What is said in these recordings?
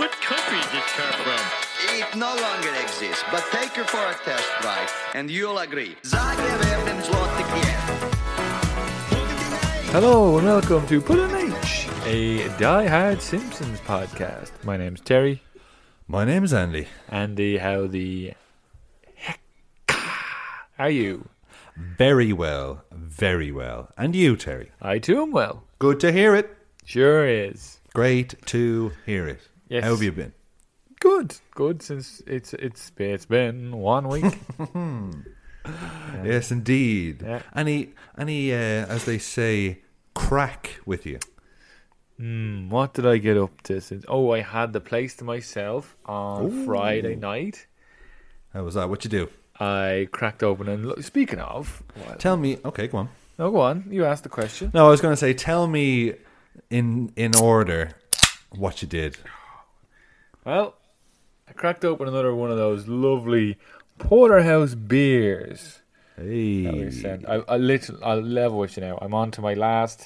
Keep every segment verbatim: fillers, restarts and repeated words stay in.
What country is this car from? It no longer exists, but take her for a test drive, and you'll agree. Zagreb złoty Hello and welcome to Put an H, a Die Hard Simpsons podcast. My name's Terry. My name's Andy. Andy, how the heck are you? Very well, very well. And you, Terry? I too am well. Good to hear it. Sure is. Great to hear it. Yes. How have you been? Good, good since it's it's it's been one week. Yeah. Yes, indeed. Yeah. Any, any, uh, as they say, crack with you? Mm, what did I get up to since? Oh, I had the place to myself on Ooh. Friday night. How was that? What'd you do? I cracked open and look, speaking of, well, Tell me. Okay, go on. no, go on. You asked the question. No, I was going to say, tell me in in order what you did. Well, I cracked open another one of those lovely porterhouse beers. Hey. That we sent. I, I literally, I'll level with you now. I'm on to my last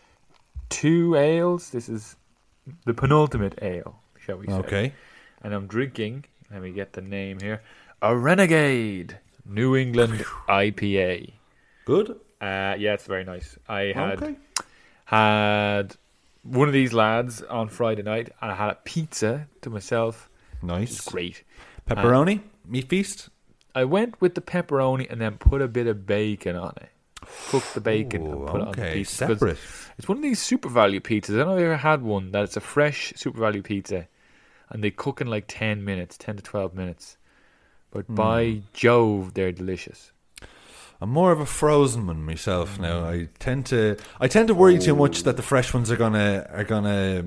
two ales. This is the penultimate ale, shall we say. Okay. And I'm drinking, let me get the name here, a Renegade New England I P A. Good. Uh, yeah, it's very nice. I had Okay. had one of these lads on Friday night, and I had a pizza to myself. Nice. It's great. Pepperoni? Meat feast? I went with the pepperoni and then put a bit of bacon on it. Cooked the bacon Ooh, and put it on the okay, pizza. 'Cause separate. It's one of these Super Value pizzas. I don't know if you ever had one that it's a fresh Super Value pizza and they cook in like ten minutes, ten to twelve minutes. But Hmm. by Jove, they're delicious. I'm more of a frozen one myself now. I tend to I tend to worry too much that the fresh ones are gonna are gonna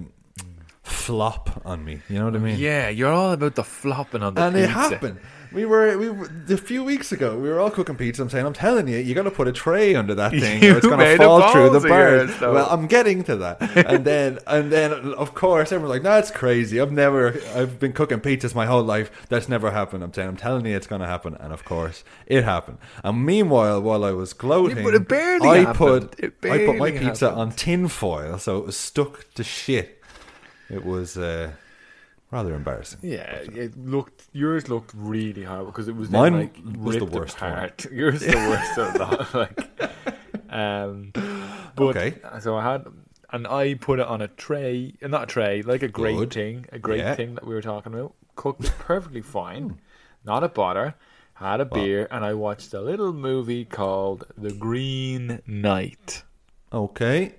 flop on me. You know what I mean? Yeah, you're all about the flopping on the And pizza. it happened. We were we were, a few weeks ago. We were all cooking pizza. I'm saying, I'm telling you, you got to put a tray under that thing. You or it's going made to a fall through the balls of bars. yours, though. Well, I'm getting to that. And then and then of course everyone's like, "No, that's crazy. I've never. I've been cooking pizzas my whole life. That's never happened." I'm saying, I'm telling you, it's going to happen. And of course, it happened. And meanwhile, while I was gloating, Yeah, but it barely I happened. put It I put my barely pizza happened. on tin foil, so it was stuck to shit. It was. Uh, Rather embarrassing. Yeah, it looked. Yours looked really hard because it was Mine then, like was the ripped worst one. apart. Yours the worst of that. Like, um, but Okay. so I had, and I put it on a tray, uh, not a tray, like a great Good. thing, a great Yeah. thing that we were talking about. Cooked it perfectly fine, not a bother. Had a beer, and I watched a little movie called The Green Knight, Okay.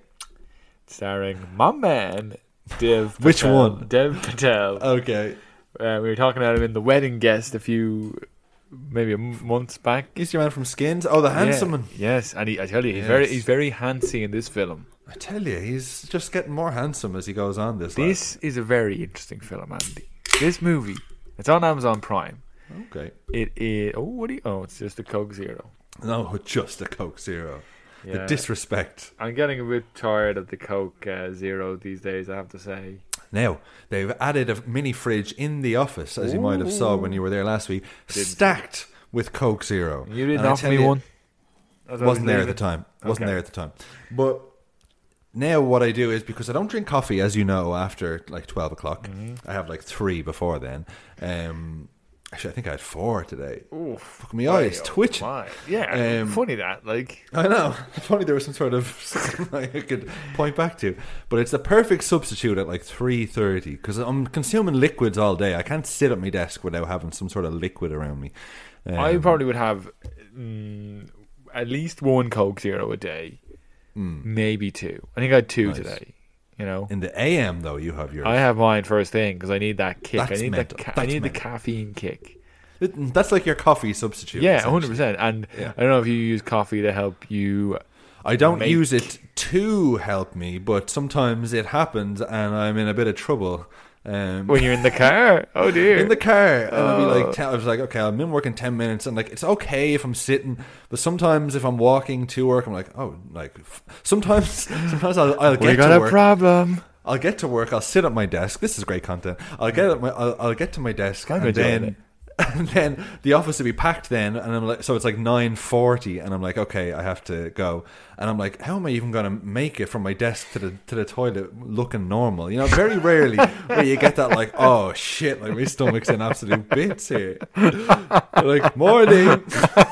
starring my man Dev. Patel. Which one? Dev Patel. Okay. Uh, we were talking about him in The Wedding Guest a few, maybe a m- months back. He's your man from Skins. Oh, the handsome Yeah, one. yes, and he, I tell you, he's very, Yes. he's very handsy in this film. I tell you, he's just getting more handsome as he goes on. This. This is a very interesting film, Andy. This movie, it's on Amazon Prime. lad. Okay. It is. Oh, what do you? Oh, it's just a Coke Zero. No, just a Coke Zero. The Yeah. disrespect. I'm getting a bit tired of the Coke uh, Zero these days, I have to say. Now they've added a mini fridge in the office, as you might have saw when you were there last week, stacked with Coke Zero. You didn't And I offer tell me you, one. As I was Wasn't there at the leaving. time. Wasn't Okay. there at the time. But now what I do is, because I don't drink coffee, as you know, after like twelve o'clock. Mm-hmm. I have like three before then. Um, actually, I think I had four today. Oof. Fuck, my eyes Oh, twitching. my. Yeah, Um, funny that. Like, I know. If only there was some sort of something I could point back to. But it's the perfect substitute at like three thirty, because I'm consuming liquids all day. I can't sit at my desk without having some sort of liquid around me. Um, I probably would have mm, at least one Coke Zero a day, maybe two. I think I had two Nice. today. You know, in the A M though, you have yours. I have mine first thing because I need that kick. That's I need mental. the ca- I That's need the mental. caffeine kick. It- That's like your coffee substitute. Yeah, essentially. hundred percent. And Yeah. I don't know if you use coffee to help you. I don't make- use it to help me, but sometimes it happens and I'm in a bit of trouble. Um, When you're in the car, oh dear. in the car, and I'll be Oh. like, ten, I was like, okay, I'm in work in ten minutes, and like, it's okay if I'm sitting, but sometimes if I'm walking to work, I'm like, oh, like, f- sometimes, sometimes I'll, I'll we get got to a work, problem. I'll get to work, I'll sit at my desk. This is great content. I'll get at my, I'll, I'll get to my desk, I'm and enjoying then And then the office would be packed then, and I'm like, so it's like nine forty, and I'm like, okay, I have to go, and I'm like, how am I even going to make it from my desk to the to the toilet looking normal? You know, very rarely where you get that like, oh shit, like my stomach's in absolute bits here. Like, morning.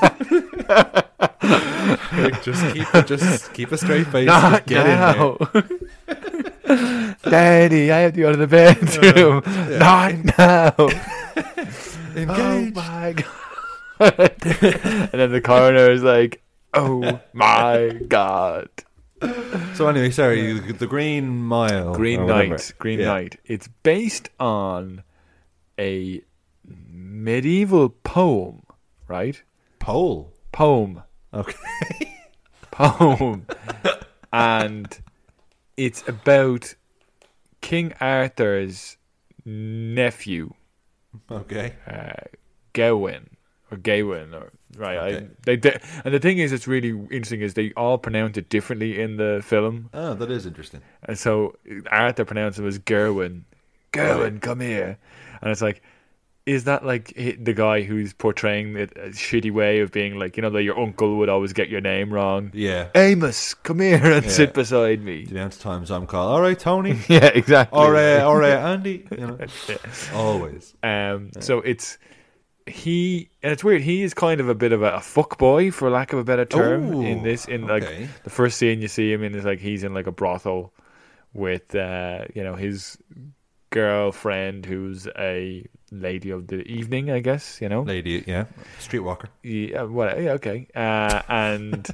Like, just keep it, just keep a straight face. Not just get now. in there. Daddy, I have to go to the bedroom. Yeah. Not now. Engage. Oh my god. And then the coroner is like, oh my god. So anyway, sorry, the Green Mile. Green or whatever. Knight. Green Yeah. Knight. It's based on a medieval poem, right? Pole. Poem. Okay. Poem. And it's about King Arthur's nephew, Okay. uh, Gawain or Gawain, or right? Okay. I, they, they and the thing is, it's really interesting is they all pronounce it differently in the film, Oh, that is interesting. and so Arthur pronounced him as Gawain. Gawain, come here, and it's like, is that like hi- the guy who's portraying it a shitty way of being like, you know, that your uncle would always get your name wrong? Yeah. Amos, come here and Yeah. sit beside me. The amount of times I'm called, all right, Tony. Yeah, exactly. Or, uh, or uh, Andy. You know, always. Um, so it's he, and it's weird. He is kind of a bit of a, a fuck boy, for lack of a better term, Ooh, in this. In okay. like the first scene you see him in is like he's in like a brothel with uh, you know, his girlfriend who's a lady of the evening, I guess. You know, Lady, yeah. Streetwalker. yeah, what? Yeah, okay. Uh, and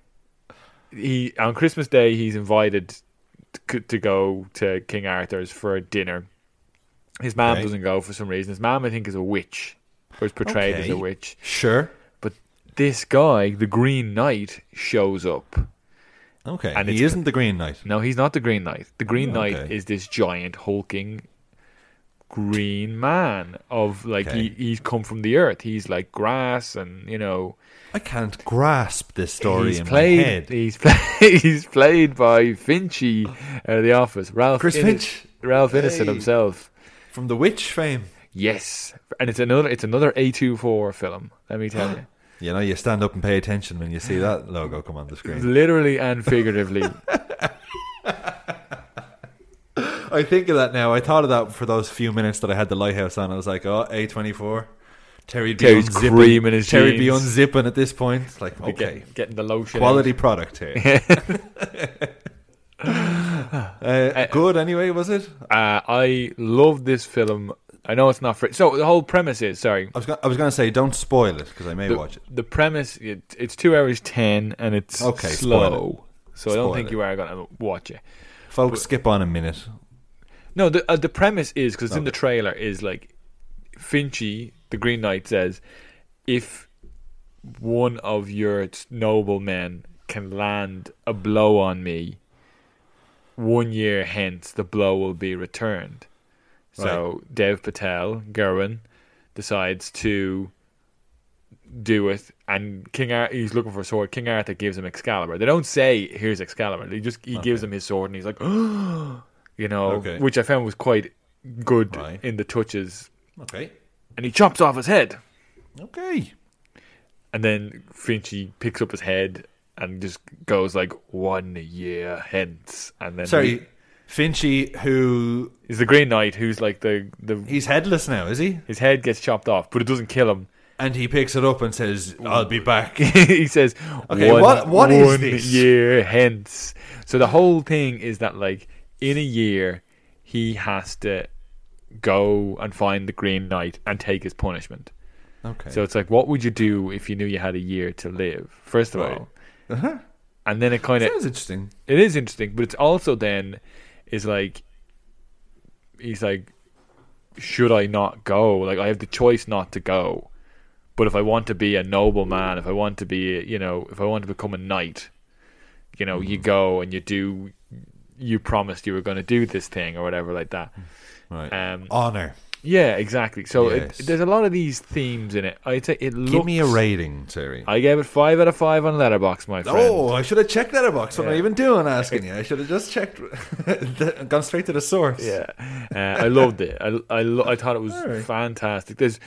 he on Christmas Day he's invited to, to go to King Arthur's for a dinner. His mom Okay. doesn't go for some reason. His mom, I think, is a witch, or is portrayed as Okay. a witch. Sure. But this guy, the Green Knight, shows up. Okay. And he it's- isn't the Green Knight. No, he's not the Green Knight. The Green Oh, Knight okay. is this giant, hulking green man of like Okay. he he's come from the earth. He's like grass, and you know. I can't grasp this story he's in played, my head. He's played. He's played by Finchy out of The Office. Ralph Chris Innes- Finch. Ralph Ineson Hey. himself. From the Witch fame. Yes, and it's another. It's another A twenty-four film. Let me tell you, You know, you stand up and pay attention when you see that logo come on the screen. literally and figuratively. I think of that now. I thought of that for those few minutes that I had the Lighthouse on. I was like, oh, A twenty-four. Terry'd be Terry's unzipping. creaming his Terry'd be jeans. unzipping at this point. It's like, okay. Getting, getting the lotion. Quality out. product here. uh, good anyway, was it? Uh, I love this film. I know it's not free. So the whole premise is sorry. I was go- I was going to say, don't spoil it because I may The, watch it. the premise it, it's two hours ten and it's Okay, slow. spoil So I don't Spoil think it. you are going to watch it. Folks, skip on a minute. No, the uh, the premise is because in the Okay. trailer is like Finchy, the Green Knight, says if one of your noble men can land a blow on me, one year hence the blow will be returned. So Dev Patel, Gawain, decides to do it, and King Ar- he's looking for a sword. King Arthur gives him Excalibur. They don't say here's Excalibur. They just he gives him his sword, and he's like, oh, you know, Okay. which I found was quite good Right. in the touches. Okay. And he chops off his head, Okay. and then Finchy picks up his head and just goes like one year hence, and then Sorry, Finchy, who he's the Green Knight who's like the the he's headless now, is he? his head gets chopped off, but it doesn't kill him. And he picks it up and says, "I'll be back." He says, Okay, one, what- what is one this? year hence. So the whole thing is that, like, in a year, he has to go and find the Green Knight and take his punishment. Okay. So it's like, what would you do if you knew you had a year to live? First of Right. all, uh-huh. and then it kind of Sounds interesting. it is interesting, but it's also then is like he's like, should I not go? Like, I have the choice not to go. But if I want to be a noble man, if I want to be, you know, if I want to become a knight, you know, you go and you do, you promised you were going to do this thing or whatever like that. Right. Um, Honor. yeah, exactly. So Yes. it, there's a lot of these themes in it. I'd say it looks. Give me a rating, Terry. I gave it five out of five on Letterboxd, my friend. Oh, I should have checked Letterboxd. What am I Yeah. even doing asking you? I should have just checked, gone straight to the source. Yeah, uh, I loved it. I I, lo- I thought it was Alright. fantastic. There's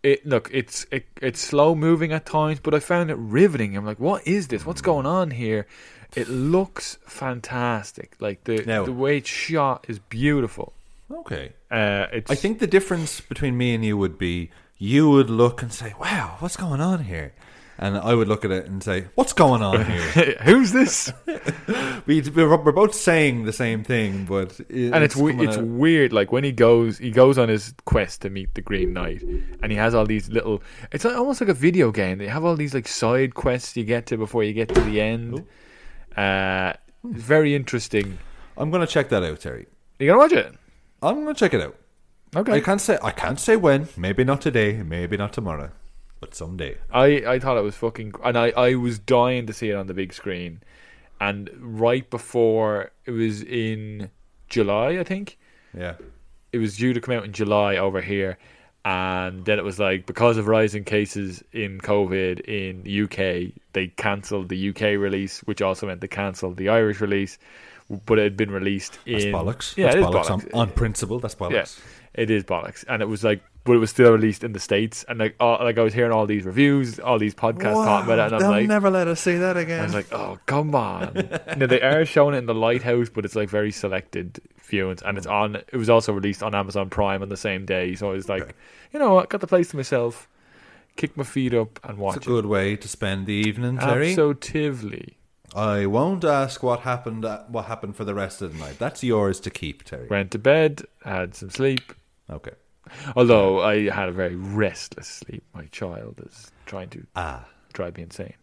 it look, it's it, it's slow moving at times, but I found it riveting. I'm like, what is this? What's going on here? It looks fantastic. Like the Now- the way it's shot is beautiful. Okay. Uh, it's I think the difference between me and you would be you would look and say, "Wow, what's going on here?" And I would look at it and say, "What's going on here?" who's this? we, we're we're both saying the same thing, but it, And it's we- coming it's out- weird. Like when he goes, he goes on his quest to meet the Green Knight, and he has all these little. It's like- almost like a video game. They have all these like side quests you get to before you get to the end. Uh, it's very interesting. I'm going to check that out, Terry. You gonna watch it? I'm going to check it out. Okay. I can't say I can't say when. Maybe not today. Maybe not tomorrow. But someday. I, I thought it was fucking, and I, I was dying to see it on the big screen, and right before it was in July, I think Yeah. it was due to come out in July over here, and then it was like because of rising cases in COVID in the U K, they cancelled the U K release, which also meant they cancelled the Irish release, but it had been released in That's bollocks. Yeah, That's it is bollocks. bollocks. On, on principle, that's bollocks. Yeah, it is bollocks, and it was like, but it was still released in the States, and like, all, like I was hearing all these reviews, all these podcasts talking about it, and I'm they'll like, never let us see that again. I was like, oh come on! Now they are showing it in the Lighthouse, but it's like very selected viewings, and it's on. It was also released on Amazon Prime on the same day, so I was like, Okay. you know what, got the place to myself, kick my feet up and watch it's a good way to spend the evening, it. Terry. Absolutely. I won't ask what happened. Uh, what happened for the rest of the night? That's yours to keep, Terry. Went to bed, had some sleep. Okay. Although I had a very restless sleep. My child is trying to Ah. drive me insane.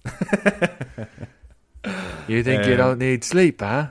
You think you Um, don't need sleep, huh?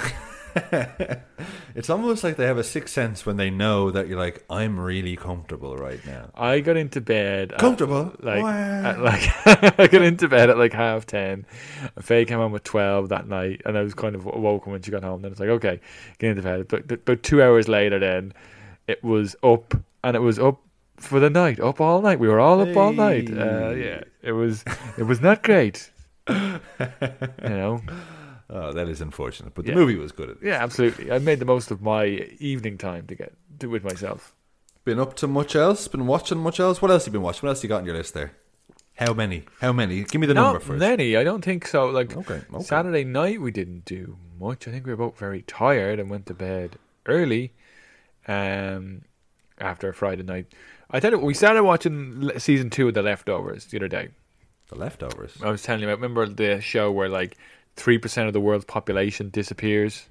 It's almost like they have a sixth sense when they know that you're like, I'm really comfortable right now. I got into bed. At, Comfortable? like, Wow. at, like I got into bed at like half ten. Faye came home at twelve that night, and I was kind of woken when she got home. Then it's like, okay, get into bed. But about two hours later, then it was up, and it was up for the night, up all night. We were all up all night. Uh, yeah, it was it was not great. You know. Oh, that is unfortunate. But the Yeah. movie was good. Yeah, absolutely. I made the most of my evening time to get to with myself. Been up to much else? Been watching much else? What else you been watching? What else you got on your list there? How many? How many? Give me the number Not first. many. I don't think so. Like Okay, okay. Saturday night, we didn't do much. I think we were both very tired and went to bed early. Um, after Friday night, I tell you, we started watching le- season two of The Leftovers the other day. The Leftovers. I was telling you, about, remember the show where like three percent of the world's population disappears?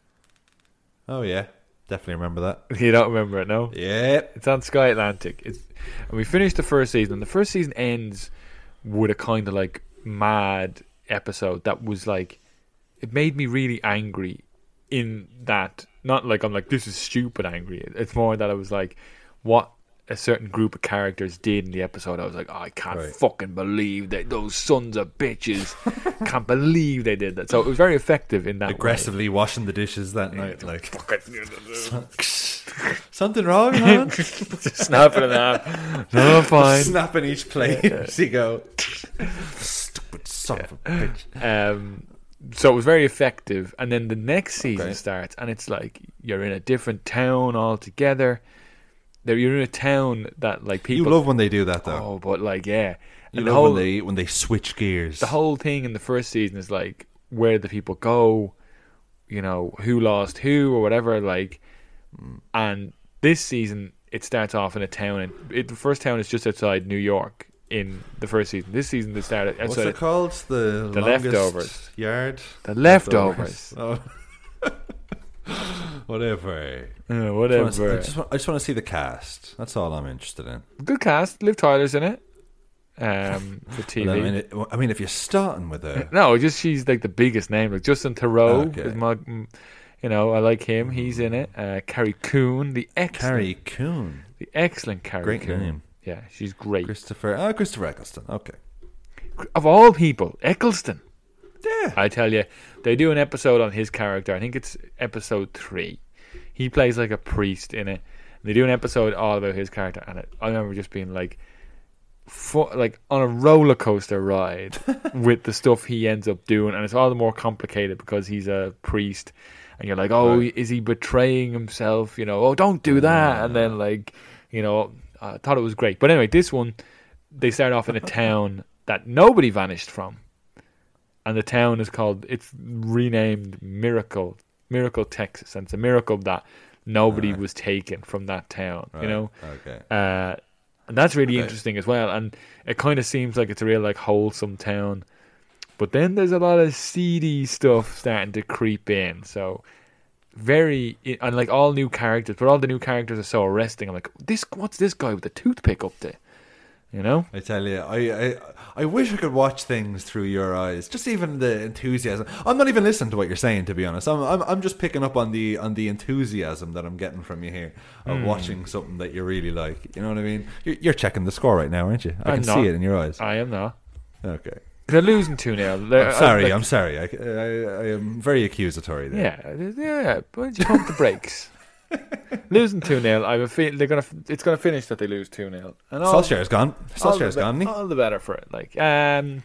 Oh, yeah. Definitely remember that. You don't remember it, no? Yeah. It's on Sky Atlantic. It's, and we finished the first season. And the first season ends with a kind of like mad episode that was like, it made me really angry in that, not like I'm like, this is stupid angry. It's more that I was like, what a certain group of characters did in the episode. I was like, oh, I can't Right. fucking believe that those sons of bitches can't believe they did that. So it was very effective in that way. Aggressively washing the dishes that night. Like, Fucking something wrong, man? snapping it out. No, fine. Snapping each plate as you go. Stupid son of a bitch. Um, so it was very effective. And then the next season Okay. starts, and it's like you're in a different town altogether. There, you're in a town that like people. You love when they do that, though. Oh, but like yeah, you and the love whole when they when they switch gears. the whole thing in the first season is like where the people go, you know, who lost who or whatever. Like, and this season it starts off in a town, and it, the first town is just outside New York. In the first season, this season they started What's outside it called? The, The longest Leftovers. yard. the leftovers. Oh. Whatever. Uh, I whatever. just, wanna, I, just want, I just want to see the cast. That's all I'm interested in. Good cast. Liv Tyler's in it. Um, for T V. But I mean, it, I mean, if you're starting with a No, just she's like the biggest name. Like Justin Theroux Okay. is my, mm, you know, I like him. He's in it. Uh, Carrie Coon, the excellent, Carrie Coon, the excellent Carrie great Coon. name. Yeah, she's great. Christopher, oh, Christopher Eccleston. Okay, Of all people, Eccleston. yeah, I tell you, they do an episode on his character. I think it's episode three. He plays like a priest in it. They do an episode all about his character, and it, I remember just being like, fu- like on a roller coaster ride with the stuff he ends up doing, and it's all the more complicated because he's a priest, and you're like, oh, Right. is he betraying himself? You know, oh, don't do that, and then like, you know, I thought it was great. But anyway, this one, they start off in a town that nobody vanished from. And the town is called, it's renamed Miracle, Miracle, Texas. And it's a miracle that nobody right. was taken from that town, right. you know? Okay. Uh, and that's really okay. interesting as well. And it kind of seems like it's a real, like, wholesome town. But then there's a lot of seedy stuff starting to creep in. So, very, and like all new characters, but all the new characters are so arresting. I'm like, this, what's this guy with the toothpick up to? You know, I tell you, I, I I wish I could watch things through your eyes. Just even the enthusiasm. I'm not even listening to what you're saying, to be honest. I'm I'm, I'm just picking up on the on the enthusiasm that I'm getting from you here of mm. watching something that you really like. You know what I mean? You're, you're checking the score right now, aren't you? I I'm can not. see it in your eyes. I am not. Okay. They're losing two nil. I'm sorry. Like, I'm sorry. I, I, I am very accusatory there. Yeah, yeah. But you pump the brakes. Losing two nil, I have a feel they're gonna. It's gonna finish that they lose two nil. And Solskjaer's gone. Solskjaer's gone. Be- all the better for it. Like, um,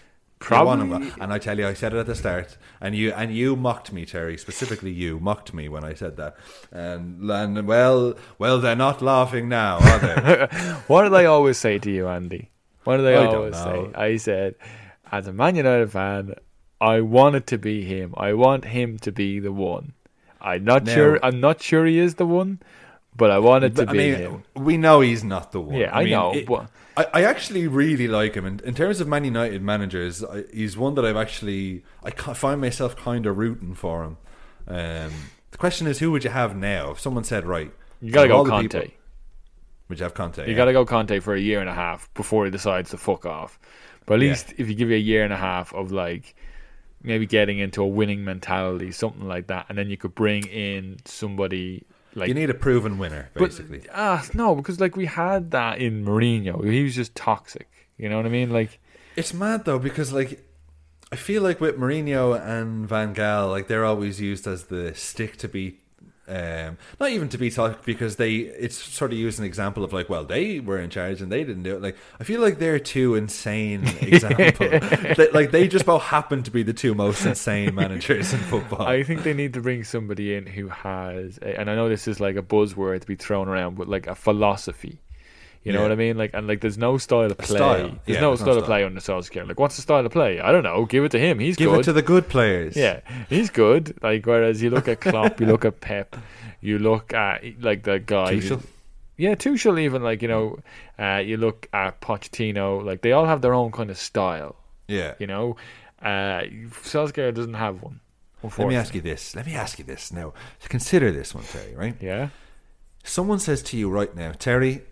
probably. And I tell you, I said it at the start, and you and you mocked me, Terry. Specifically, you mocked me when I said that. And, and well, well, they're not laughing now, are they? What did I always say to you, Andy? What did I, I always say? I said, as a Man United fan, I want it to be him. I want him to be the one. I'm not now, sure. I'm not sure he is the one, but I want it to I be mean, him. We know he's not the one. Yeah, I, I mean, know. It, but I, I actually really like him. In, in terms of Man United managers, I, he's one that I've actually I find myself kind of rooting for him. Um, the question is, who would you have now? If someone said, right, you gotta go Conte. People, would you have Conte? You yeah? gotta go Conte for a year and a half before he decides to fuck off. But at least yeah. if you give you a year and a half of like. Maybe getting into a winning mentality, something like that, and then you could bring in somebody like you need a proven winner, basically. Ah, uh, no, because like we had that in Mourinho. He was just toxic. You know what I mean? Like it's mad though because like I feel like with Mourinho and Van Gaal, like they're always used as the stick to beat. Um, not even to be talked because they it's sort of used an example of like, well, they were in charge and they didn't do it. Like I feel like they're two insane examples. they, like they just both happen to be the two most insane managers in football. I think they need to bring somebody in who has, a, and I know this is like a buzzword to be thrown around, but like a philosophy. You know yeah. what I mean? Like and like, there's no style of play. Style. Yeah, there's no there's style no of style. play under Solskjaer. Like, what's the style of play? I don't know. Give it to him. He's Give good. it to the good players. Yeah, he's good. Like, whereas you look at Klopp, you look at Pep, you look at like the guy. Tuchel. Yeah, Tuchel. Even like you know, uh, you look at Pochettino. Like they all have their own kind of style. Yeah. You know, uh, Solskjaer doesn't have one. Let me ask you this. Let me ask you this now. Consider this one, Terry. Right? Yeah. Someone says to you right now, Terry,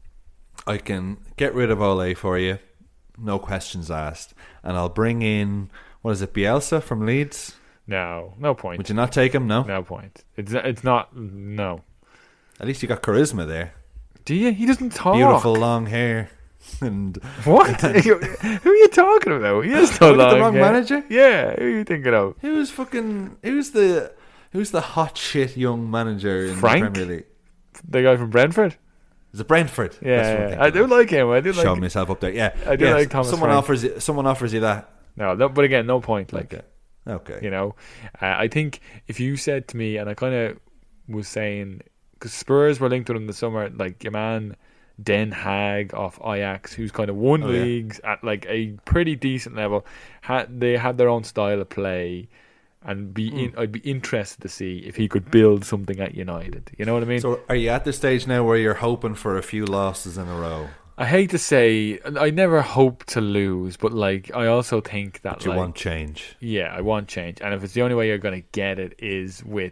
I can get rid of Ole for you, no questions asked, and I'll bring in, what is it, Bielsa from Leeds? No, no point. Would you not take him? No, no point. It's it's not. No. At least you got charisma there. Do you? He doesn't talk. Beautiful long hair. And what? Who are you talking about? He has no long the wrong hair. manager? Yeah, who are you thinking of? Who's fucking? Who's the? Who's the hot shit young manager in Frank? the Premier League? The guy from Brentford. Is it Brentford? Yeah, yeah. I do like him. I do like. Showing myself up there. Yeah, I do yeah, like Thomas. Someone Frank. offers you. Someone offers you that. No, no, but again, no point. Like, okay, okay. You know, uh, I think if you said to me, and I kind of was saying, because Spurs were linked with him in the summer, like your man Den Haag off Ajax, who's kind of won oh, leagues yeah. at like a pretty decent level, had they had their own style of play. And be in, mm. I'd be interested to see if he could build something at United. You know what I mean? So, are you at the stage now where you're hoping for a few losses in a row? I hate to say, I never hope to lose, but like I also think that but you like, want change. Yeah, I want change, and if it's the only way you're going to get it is with,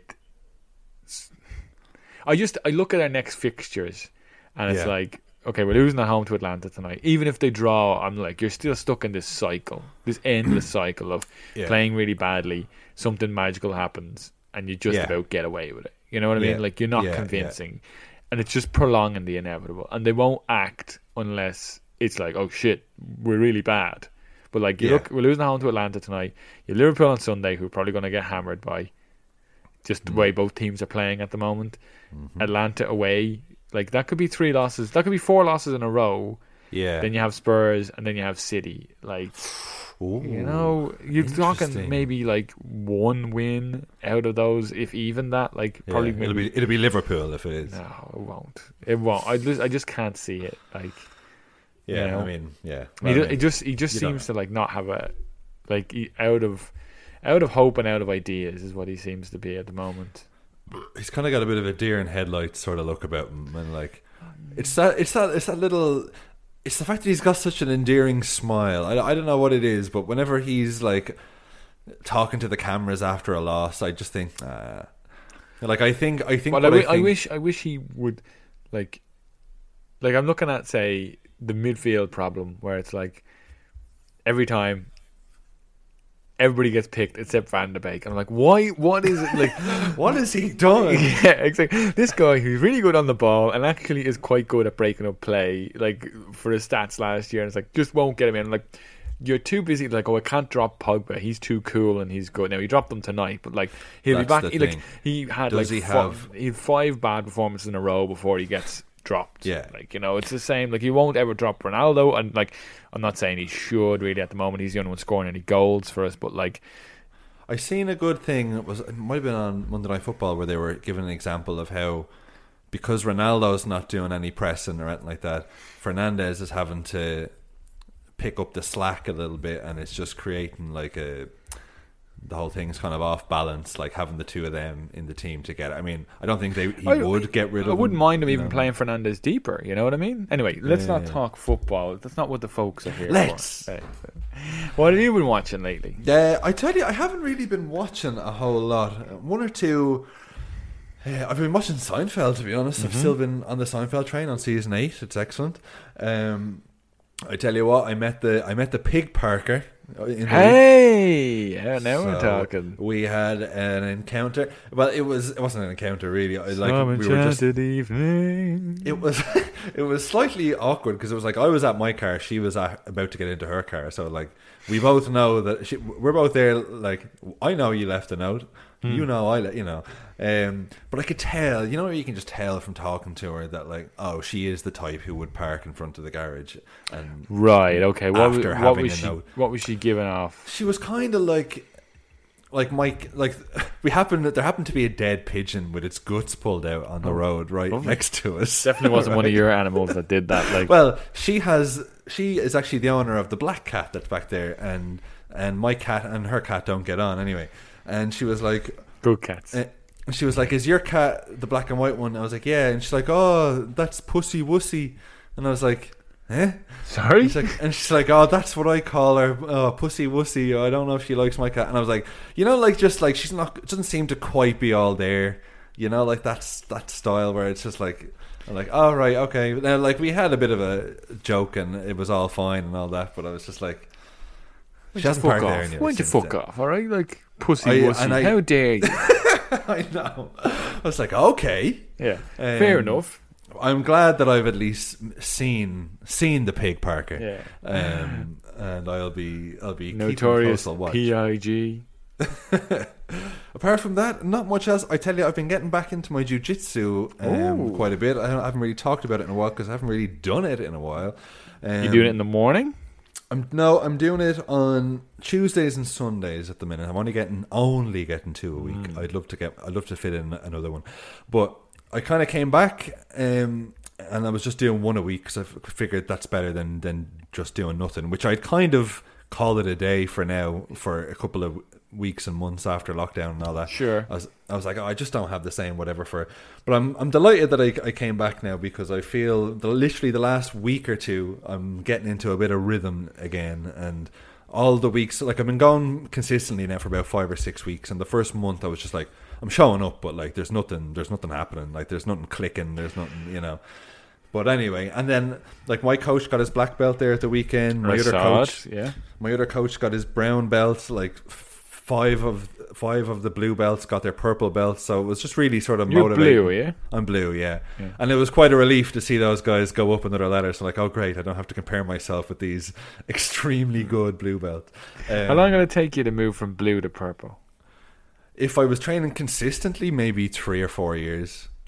I just I look at our next fixtures, and it's yeah. like, okay, we're losing at home to Atlanta tonight. Even if they draw, I'm like, you're still stuck in this cycle, this endless cycle of yeah. playing really badly. Something magical happens, and you just yeah. about get away with it. You know what I mean? Yeah. Like you're not yeah, convincing, yeah. and it's just prolonging the inevitable. And they won't act unless it's like, oh shit, we're really bad. But like, you yeah. look, we're losing at home to Atlanta tonight. You Liverpool on Sunday, who are probably going to get hammered by just mm. the way both teams are playing at the moment. Mm-hmm. Atlanta away, like that could be three losses. That could be four losses in a row. Yeah. Then you have Spurs, and then you have City. Like, Ooh, You know, you're talking interesting. maybe like one win out of those, if even that. Like Yeah, probably it'll maybe. be it'll be Liverpool if it is. No, it won't. It won't. I just, I just can't see it. Like, Yeah, you know? I mean, yeah. he, Well, ju- I mean, he just, he just you don't seems to like not have a, like he, out of, out of hope and out of ideas is what he seems to be at the moment. he's kind of got a bit of a deer in headlights sort of look about him, and like, it's that, it's that, it's that little. It's the fact that he's got such an endearing smile. I, I don't know what it is, but whenever he's like talking to the cameras after a loss, I just think, ah. Like I think, I think. But I, what I, wi- I think wish, I wish he would, like, like I'm looking at say the midfield problem where it's like every time everybody gets picked except Van de Beek. I'm like, why? What is it like? what has he done? Yeah, exactly. This guy who's really good on the ball and actually is quite good at breaking up play, like for his stats last year, and it's like just won't get him in. Like you're too busy. Like, oh, I can't drop Pogba. He's too cool and he's good. Now he dropped him tonight, but like he'll That's be back. the He, like thing. he had Does like he fi- have- he had five bad performances in a row before he gets dropped. Yeah. Like, you know, it's the same. Like he won't ever drop Ronaldo, and like I'm not saying he should really at the moment. He's the only one scoring any goals for us, but like. I seen a good thing. It was it might have been on Monday Night Football where they were giving an example of how because Ronaldo's not doing any pressing or anything like that, Fernandes is having to pick up the slack a little bit, and it's just creating like a the whole thing's kind of off balance, like having the two of them in the team together. I mean, I don't think they he I- would get rid of. I wouldn't him, mind him you even know. playing Fernandes deeper. You know what I mean? Anyway, let's Yeah, not yeah. talk football. That's not what the folks are here Let's. for. Right. What have you been watching lately? Yeah, I tell you, I haven't really been watching a whole lot. One or two. Yeah, I've been watching Seinfeld, to be honest. Mm-hmm. I've still been on the Seinfeld train on season eight. It's excellent. Um, I tell you what, I met the I met the pig Parker. In the week. Hey, yeah, now we're So talking. We had an encounter. Well, it was it wasn't an encounter really. I- Like Some we were just. enchanted evening. It was it was slightly awkward because it was like I was at my car, she was at, about to get into her car. So like we both know that she, we're both there. Like I know you left a note, you know I let you know. Um, but I could tell, you know, you can just tell from talking to her that like, oh, she is the type who would park in front of the garage. And Right. Okay. What, After was, what having was a she? note. What was she giving off? she was kind of like. Like Mike, like we happened. There happened to be a dead pigeon with its guts pulled out on the road right lovely. next to us. Definitely wasn't one of Right? your animals that did that. Like, Well, she has. She is actually the owner of the black cat that's back there, and and my cat and her cat don't get on anyway. And she was like, good cats. eh, she was like, "Is your cat the black and white one?" I was like, "Yeah." And she's like, "Oh, that's Pussy Wussy," and I was like, "Eh?" Sorry. She's like, and she's like, "Oh, that's what I call her, oh, Pussy Wussy. I don't know if she likes my cat." And I was like, you know, like just like she's not, it doesn't seem to quite be all there, you know, like that's that style where it's just like, I'm like, oh right, okay. Now, like we had a bit of a joke and it was all fine and all that, but I was just like, Why'd she you hasn't fuck parked there off? anyway Why'd you since fuck then. off? All right, like pussy I- wussy. and I- How dare you? I know. I was like, okay. Yeah, Um, fair enough. I'm glad that I've at least seen seen the pig Parker. Yeah. Um, and I'll be I'll be keeping a Notorious close watch. P I G. Apart from that, not much else. I tell you, I've been getting back into my jiu-jitsu um, Ooh. quite a bit. I haven't really talked about it in a while because I haven't really done it in a while. Um, You doing it in the morning? I'm no, I'm doing it on Tuesdays and Sundays at the minute. I'm only getting only getting two a week. Mm. I'd love to get. I'd love to fit in another one, but I kind of came back um, and I was just doing one a week because I f- figured that's better than than just doing nothing. Which I'd kind of call it a day for now for a couple of weeks and months after lockdown and all that. Sure. I was I was like, oh, I just don't have the same whatever for. But I'm I'm delighted that I I came back now because I feel the, literally the last week or two I'm getting into a bit of rhythm again, and all the weeks like I've been going consistently now for about five or six weeks, and the first month I was just like, I'm showing up, but like there's nothing there's nothing happening, like there's nothing clicking, there's nothing, you know. But anyway, and then like my coach got his black belt there at the weekend. My I other saw coach, it, yeah. my other coach got his brown belt. Like f- five of five of the blue belts got their purple belts. So it was just really sort of You're motivating. blue, yeah? I'm blue, yeah. Yeah. And it was quite a relief to see those guys go up another ladder. So like, oh great, I don't have to compare myself with these extremely good blue belts. Um, How long did it take you to move from blue to purple? If I was training consistently, maybe three or four years.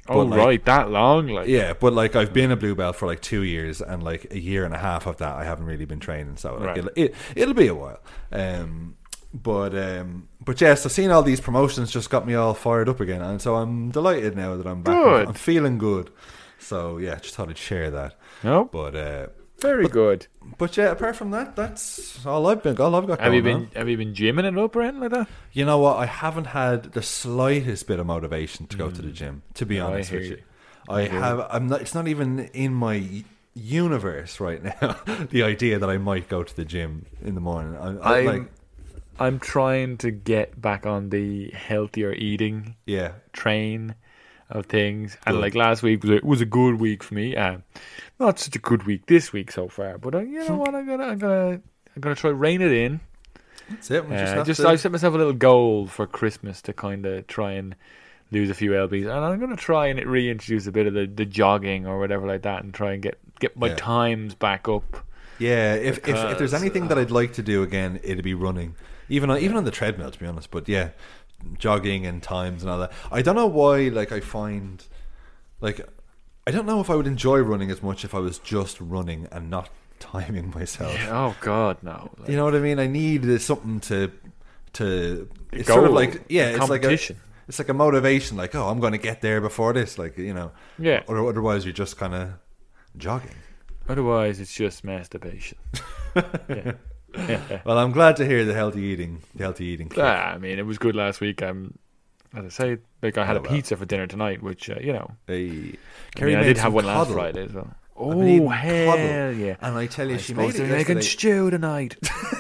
Oh, like, right, that long, like Yeah, but like I've been a blue belt for like two years, and like a year and a half of that I haven't really been training. So like Right. it'll, it, it'll be a while. Um, but um, but yes, so seeing all these promotions just got me all fired up again, and so I'm delighted now that I'm back. Good. I'm feeling good. So yeah, just thought I'd share that. No, But uh, very good. but yeah, apart from that, that's all I've been. All I've got. Have you going been on. Have you been gymming it up or anything like that? You know what? I haven't had the slightest bit of motivation to go to the gym. To be No, I honest hear with you, you. I hear have. I'm not. It's not even in my universe right now. The idea that I might go to the gym in the morning. I, I I'm, like. I'm trying to get back on the healthier eating Yeah. train of things, and Good. like last week was a, was a good week for me. Uh, not such a good week this week so far, but uh, you know what? I'm gonna I'm gonna I'm gonna try to rein it in. That's it. We just Uh, have just to- I set myself a little goal for Christmas to kind of try and lose a few lbs, and I'm going to try and reintroduce a bit of the, the jogging or whatever like that, and try and get get my Yeah. times back up. Yeah, if, if if there's Because, anything that I'd like to do again, it'd be running, even on, even on the treadmill, to be honest. But yeah, jogging and times and all that. I don't know why. Like I find, like I don't know if I would enjoy running as much if I was just running and not timing myself. Oh God, no! Like, You know what I mean? I need uh, something to to. It's goal, sort of like yeah, a it's like a competition. it's like a motivation. Like oh, I'm going to get there before this. Like you know, Yeah. Or otherwise, you're just kind of jogging. Otherwise, it's just masturbation. yeah. Yeah. Well, I'm glad to hear the healthy eating, the healthy eating. clip. Ah, I mean, it was good last week. I'm, as I say, like I had Oh, a well. pizza for dinner tonight, which uh, you know, Hey, I, mean, Kerry I made did some have one last coddle. Friday as well. I've been eating Oh hell coddle, yeah! And I tell you, I'm she made supposed to it be making yesterday. stew tonight.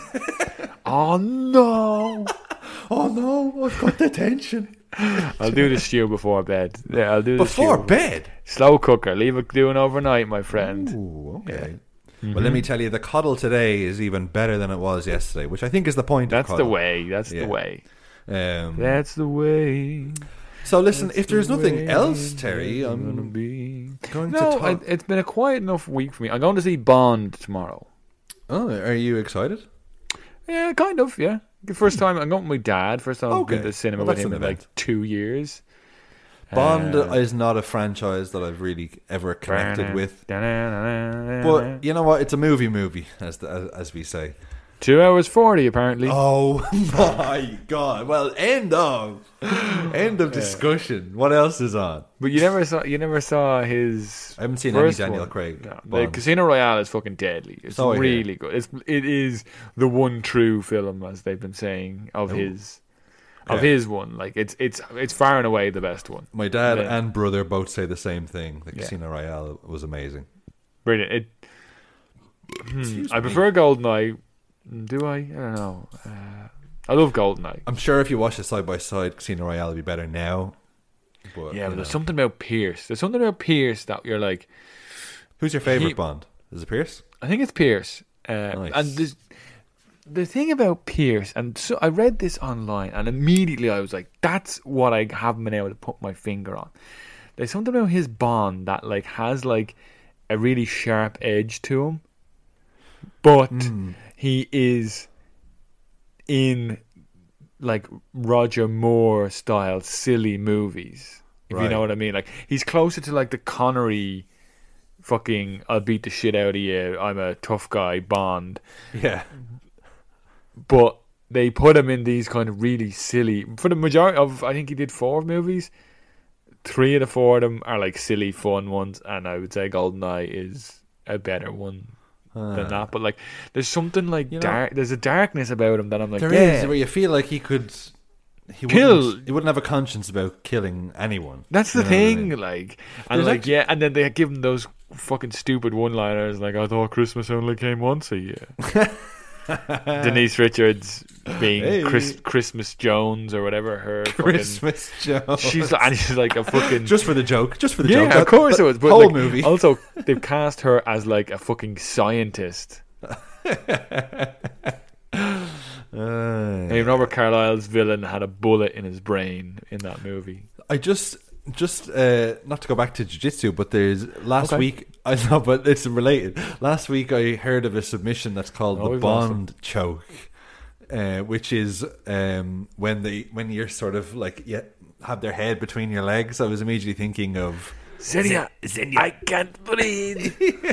Oh no! Oh no, I've got the tension. I'll do the stew before bed. Yeah, I'll do the Before stew. bed. Slow cooker. Leave it doing overnight, my friend. Ooh, okay. Well, let me tell you, the coddle today is even better than it was yesterday, which I think is the point. That's of the coddle. way. That's Yeah. the way. Um, That's the way. so listen, That's if there's the nothing way else, Terry, I'm gonna I'm be. going No, to talk. I, it's been a quiet enough week for me. I'm going to see Bond tomorrow. Oh, are you excited? Yeah, kind of. Yeah, the first time I'm going with my dad. First time I've been Okay. to the cinema Well, with that's him an in like event. two years. Bond Uh, is not a franchise that I've really ever connected with. But But you know what? It's a movie movie, as the, as, as we say. two hours forty apparently. Oh my god! Well, end of end of discussion. What else is on? But you never saw. You never saw his. I haven't seen any first Daniel one. Craig No, the Bond. Casino Royale is fucking deadly. It's So I hear. really good. It's it is the one true film, as they've been saying, of his of Okay. his one. Like it's it's it's far and away the best one. My dad Yeah. and brother both say the same thing. The Yeah. Casino Royale was amazing. Brilliant. It. Hmm, Excuse I me. prefer Goldeneye. Do I? I don't know. Uh, I love Goldeneye. I'm sure if you watch it side by side, Casino Royale would be better now. But, Yeah, you but there's know. something about Pierce. There's something about Pierce that you're like. Who's your favorite he- Bond? Is it Pierce? I think it's Pierce. Uh, Nice. And there's, the thing about Pierce, and so I read this online, and immediately I was like, "That's what I haven't been able to put my finger on." There's something about his Bond that like has like a really sharp edge to him, but Hmm. he is in like Roger Moore style silly movies. If you Right. know what I mean, like he's closer to like the Connery. Fucking, I'll beat the shit out of you. I'm a tough guy, Bond. Yeah. But they put him in these kind of really silly. For the majority of, I think he did four movies. Three of the four of them are like silly, fun ones, and I would say GoldenEye is a better one than that. But like, there's something like You know- dark. There's a darkness about him that I'm like, There is yeah. where you feel like he could. He Kill. wouldn't, he wouldn't have a conscience about killing anyone. That's the You know what I thing, mean? like, and There's like, actu- yeah, and then they give him those fucking stupid one-liners, like, I thought Christmas only came once a year. Denise Richards being Hey. Chris, Christmas Jones or whatever her Christmas Jones. fucking, she's like, and she's like a fucking just for the joke. Just for the yeah, joke. of That- course that it was. But whole like, movie. also, they've cast her as like a fucking scientist. Uh, I mean, Robert Carlyle's villain had a bullet in his brain in that movie. I just, just uh, not to go back to jiu-jitsu, but there's last Okay. week. I know, but it's related. Last week, I heard of a submission that's called Oh, the we've lost Bond choke, uh, which is um, when they when you're sort of like yeah have their head between your legs. I was immediately thinking of Xenia, Xenia. I can't breathe.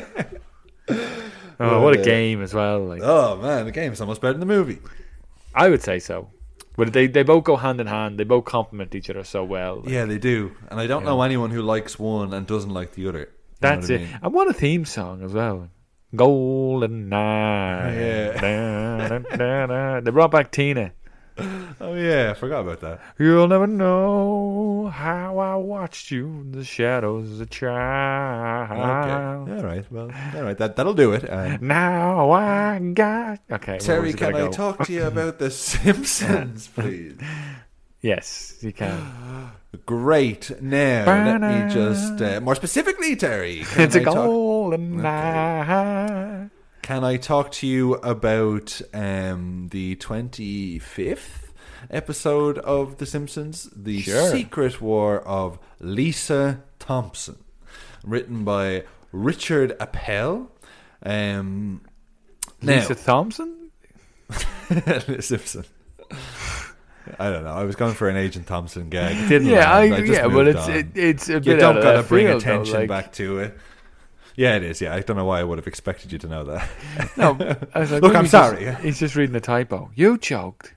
Oh, what a game as well! Like, oh man, the game's almost better than the movie. I would say so. But they they both go hand in hand. They both complement each other so well. Like, Yeah, they do. And I don't Yeah. know anyone who likes one and doesn't like the other. You know that's what I it. mean? And what a theme song as well. Golden Night. Yeah. Da, da, da, da. They brought back Tina. Oh yeah, I forgot about that. You'll never know how I watched you in the shadows as a child. Okay. All right. Well, all right. That that'll do it. Uh, Now I got. Okay. Terry, where was it can gonna I go? talk to you about The Simpsons, please? Yes, you can. Great. Now, let me just uh, more specifically, Terry. Can It's a I talk- golden Okay. night. Can I talk to you about um, the twenty-fifth episode of The Simpsons? The Sure. Secret War of Lisa Thompson. Written by Richard Appel. Um, Lisa now, Thompson? Simpson. I don't know. I was going for an Agent Thompson gag. It didn't Yeah, I, land. I just yeah, but moved it's on. it, it's a You bit don't out of gotta left bring field, though, attention like- back to it. Yeah, it is. Yeah, I don't know why I would have expected you to know that. No, I was like, Look, maybe I'm he's sorry. Just, he's just reading a typo. You choked.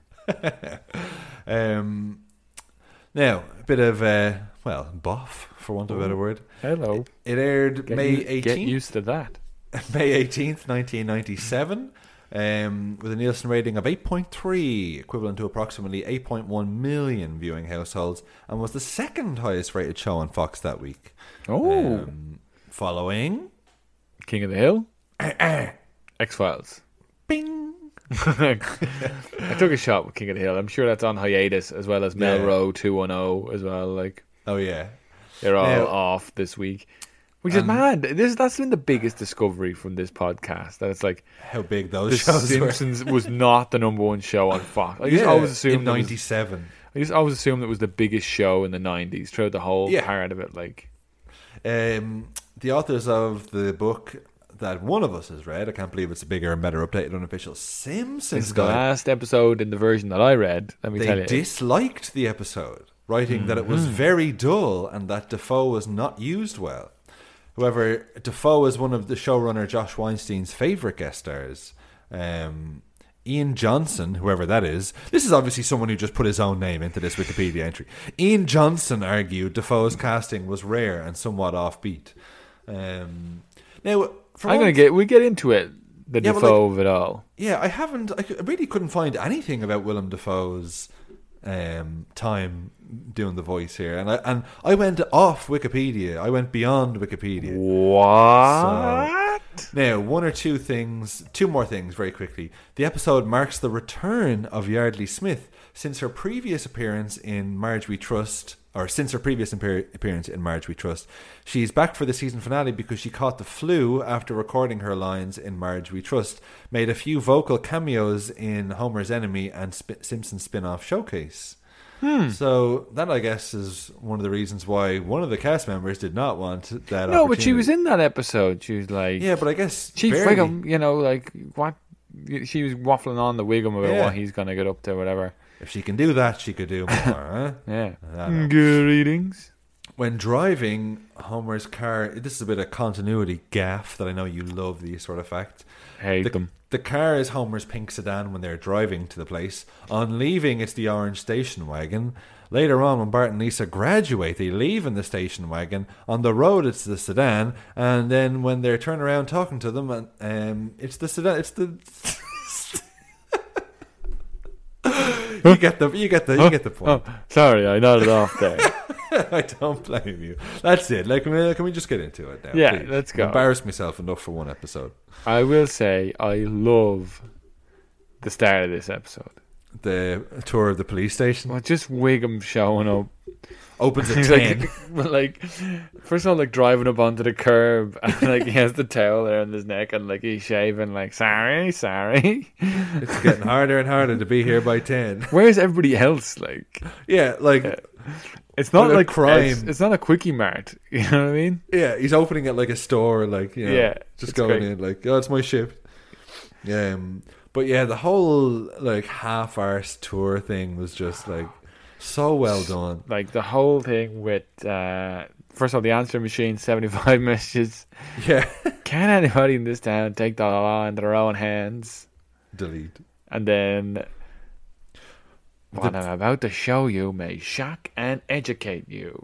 um, now, a bit of uh, well, boff for want of a better word. Hello. It aired Get May u- Get eighteenth, used to that. May eighteenth, nineteen ninety-seven, um, with a Nielsen rating of eight point three, equivalent to approximately eight point one million viewing households, and was the second highest rated show on Fox that week. Oh, Um, following, King of the Hill, X Files. bing. I took a shot with King of the Hill. I'm sure that's on hiatus as well as Yeah. Melrose two one zero as well. Like Oh yeah, they're all Now- off this week, which is Um, mad. This that's been the biggest discovery from this podcast. That it's like how big those The shows were. Simpsons was not the number one show on Fox. I just Yeah, always in assumed it was, ninety-seven. I just always assumed it was the biggest show in the nineties throughout the whole Yeah. part of it. Like, Um, the authors of the book that one of us has read, I can't believe it's a bigger and better updated unofficial Simpsons it's the guide. last episode in the version that I read. Let me tell They you, disliked the episode, writing that it Mm-hmm. was very dull and that Defoe was not used well. However, Defoe is one of the showrunner Josh Weinstein's favourite guest stars. Um, Ian Johnson, whoever that is, this is obviously someone who just put his own name into this Wikipedia entry. Ian Johnson argued Defoe's casting was rare and somewhat offbeat. Um, now, for I'm one gonna get we get into it. The Yeah, but Defoe of it all. yeah, I haven't. I cou- I really couldn't find anything about Willem Dafoe's um, time doing the voice here, and I and I went off Wikipedia. I went beyond Wikipedia. What? Now, one or two things, two more things, very quickly. The episode marks the return of Yardley Smith since her previous appearance in Marge We Trust, or since her previous appear- appearance in Marge We Trust. She's back for the season finale because she caught the flu after recording her lines in Marge We Trust, made a few vocal cameos in Homer's Enemy and Sp- Simpsons spin-off Showcase. Hmm. So that, I guess, is one of the reasons why one of the cast members did not want that. No, but she opportunity. was in that episode. She was like, Yeah, but I guess Chief barely. Wiggum, you know, like what? She was waffling on the Wiggum about Yeah. what he's gonna get up to, whatever. If she can do that, she could do more. Huh? Yeah. I know. Greetings. When driving Homer's car, this is a bit of continuity gaff that I know you love these sort of facts. Hate The, them. the car is Homer's pink sedan when they're driving to the place. On leaving, it's the orange station wagon. Later on, when Bart and Lisa graduate, they leave in the station wagon. On the road, it's the sedan. And then when they turn around talking to them, and um, it's the sedan. It's the. you get the you get the you get the point. Oh, sorry, I nodded off there. I don't blame you. That's it. Like, can we, can we just get into it now? Yeah, please? let's go. I've embarrassed myself enough for one episode. I will say I love the start of this episode. The tour of the police station Well, just Wiggum showing up. opens at He's ten. like, well, like, first of all, like driving up onto the curb, and like he has the towel around his neck, and like he's shaving, like sorry, sorry. It's getting harder and harder to be here by ten. Where's everybody else? Like, Yeah, like Yeah. it's not What a like crime. It's, it's not a quickie mart. You know what I mean? yeah, he's opening it like a store. Like, you know, Yeah, just it's going great. in like, oh, it's my shift. Um, but yeah, the whole like half-arsed tour thing was just like, So well done. Like the whole thing with uh, first of all, the answer machine, seventy-five messages. Yeah. Can anybody in this town take the law into their own hands? Delete. And then what The- I'm about to show you may shock and educate you.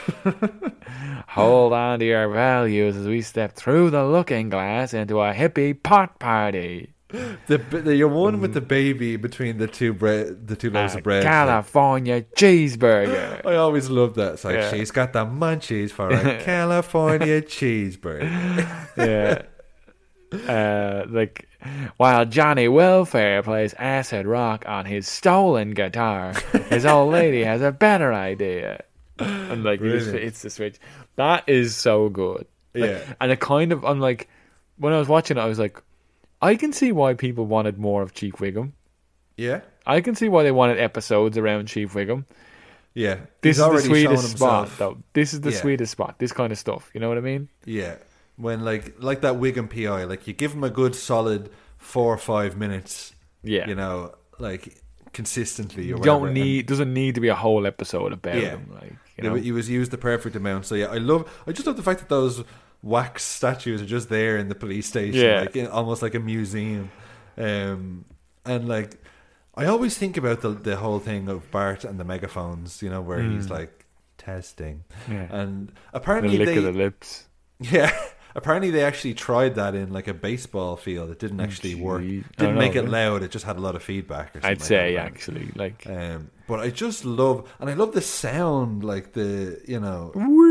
Hold on to your values as we step through the looking glass into a hippie pot party. The, the your one with the baby between the two bread, the two loaves A of bread. California cheeseburger. I always love that. It's like Yeah. she's got the munchies for a California cheeseburger. Yeah. Uh, like, while Johnny Welfare plays acid rock on his stolen guitar, his old lady has a better idea. And like, he just Brilliant. hits the switch. That is so good. Like, Yeah. and it kind of, I'm like, when I was watching it, I was like, I can see why people wanted more of Chief Wiggum. Yeah, I can see why they wanted episodes around Chief Wiggum. yeah. This He's is the already shown sweetest spot, himself. though. This is the Yeah. sweetest spot. This kind of stuff. You know what I mean? Yeah, when like like that Wiggum P I, like you give him a good solid four or five minutes. Yeah. You know, like consistently. Or You whatever, don't and- need doesn't need to be a whole episode about Yeah. him. Like, you Yeah, know? but he was used the perfect amount. So yeah, I love. I just love the fact that those wax statues are just there in the police station, Yeah. like in, almost like a museum. Um, and like, I always think about the the whole thing of Bart and the megaphones. You know, where he's like testing, Hmm. Yeah. and the apparently lick they of the lips. yeah. Apparently they actually tried that in like a baseball field. It didn't actually work. Gee. I Didn't don't make know, it really. loud. It just had a lot of feedback. Or something I'd like say that. actually, like Um, but I just love, and I love the sound, like the, you know,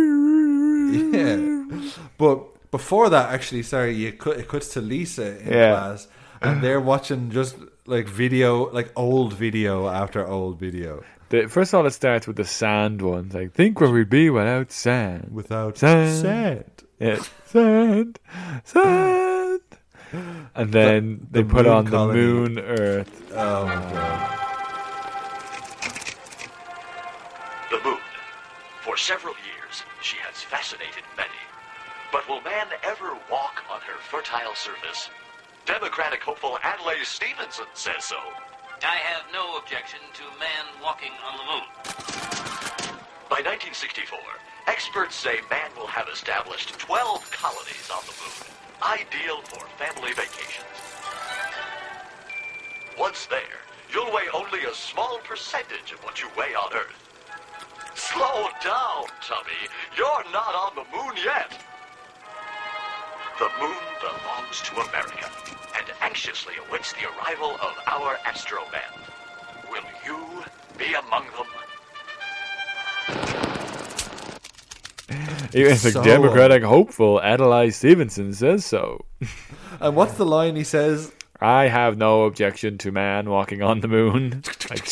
yeah. But before that, actually, sorry, you cut, it cuts to Lisa in Yeah. class, and they're watching just like video, like old video after old video the, first of all, it starts with the sand ones. Like, think where we'd be without sand. without Sand. sand. Yeah, sand, sand. And then The- they the put moon on colony. the moon Earth. Oh my god! The moon. For several years, she has fascinated many. But will man ever walk on her fertile surface? Democratic hopeful Adlai Stevenson says so. I have no objection to man walking on the moon. By nineteen sixty-four, experts say man will have established twelve colonies on the moon, ideal for family vacations. Once there, you'll weigh only a small percentage of what you weigh on Earth. Slow down, Tubby. You're not on the moon yet. The moon belongs to America and anxiously awaits the arrival of our astromen. Will you be among them? Even the So- Democratic hopeful Adlai Stevenson says so. And what's the line he says? I have no objection to man walking on the moon. Like,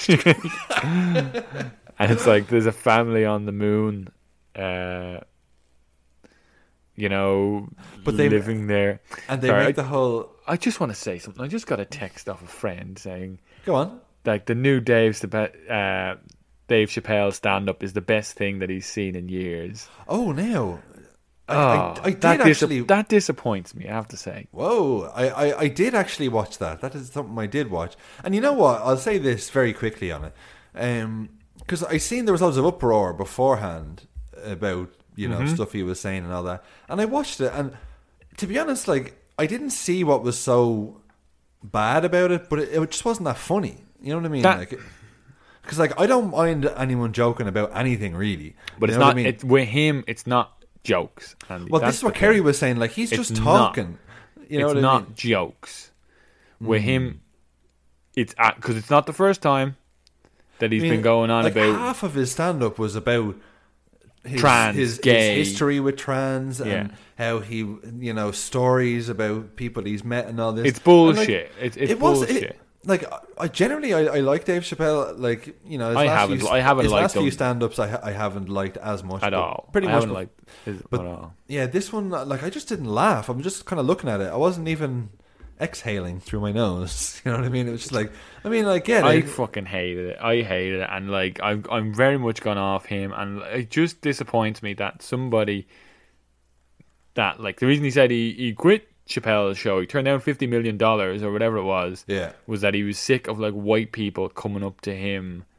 and it's like there's a family on the moon, uh, you know, But they- living there. And they Sorry, make I, the whole. I just want to say something. I just got a text off a friend saying Go on. like the new Dave Chappelle, uh, Dave Chappelle stand up is the best thing that he's seen in years. Oh, now. I, Oh, I, I did that, dis- actually. that disappoints me, I have to say. Whoa, I, I, I did actually watch that. That is something I did watch. And you know what? I'll say this very quickly on it. Because I seen there was loads of uproar beforehand about, you know, stuff he was saying and all that. And I watched it. And to be honest, like, I didn't see what was so bad about it, but it, it just wasn't that funny. You know what I mean? That- like, because, like, I don't mind anyone joking about anything, really. But You it's know what not, I mean? it's, with him, it's not jokes. Andy. Well, That's this is what the Kerry thing. was saying. Like, he's It's just not. talking. You know it's what not I mean? Mm. jokes. With him, it's because it's not the first time that he's I mean, been going on like about. half of his stand-up was about his, Trans, his, gay. his history with trans, and Yeah. how he, you know, stories about people he's met and all this. It's And, bullshit. It's- it's it was, bullshit. It, like, I- I generally, I, I like Dave Chappelle. Like, you know, his I last haven't- few, I haven't his liked last few him. stand-ups. I, ha- I haven't liked as much At but all. Pretty I much, haven't but- liked his but at all. yeah, this one, like, I just didn't laugh. I'm just kind of looking at it. I wasn't even exhaling through my nose. You know what I mean? It was just like, I mean, like, yeah, I like, fucking hated it. I hated it, and like I'm, I'm very much gone off him, and it just disappoints me that somebody that like the reason he said he, he quit Chappelle's show, he turned down fifty million dollars or whatever it was, yeah. was that he was sick of like white people coming up to him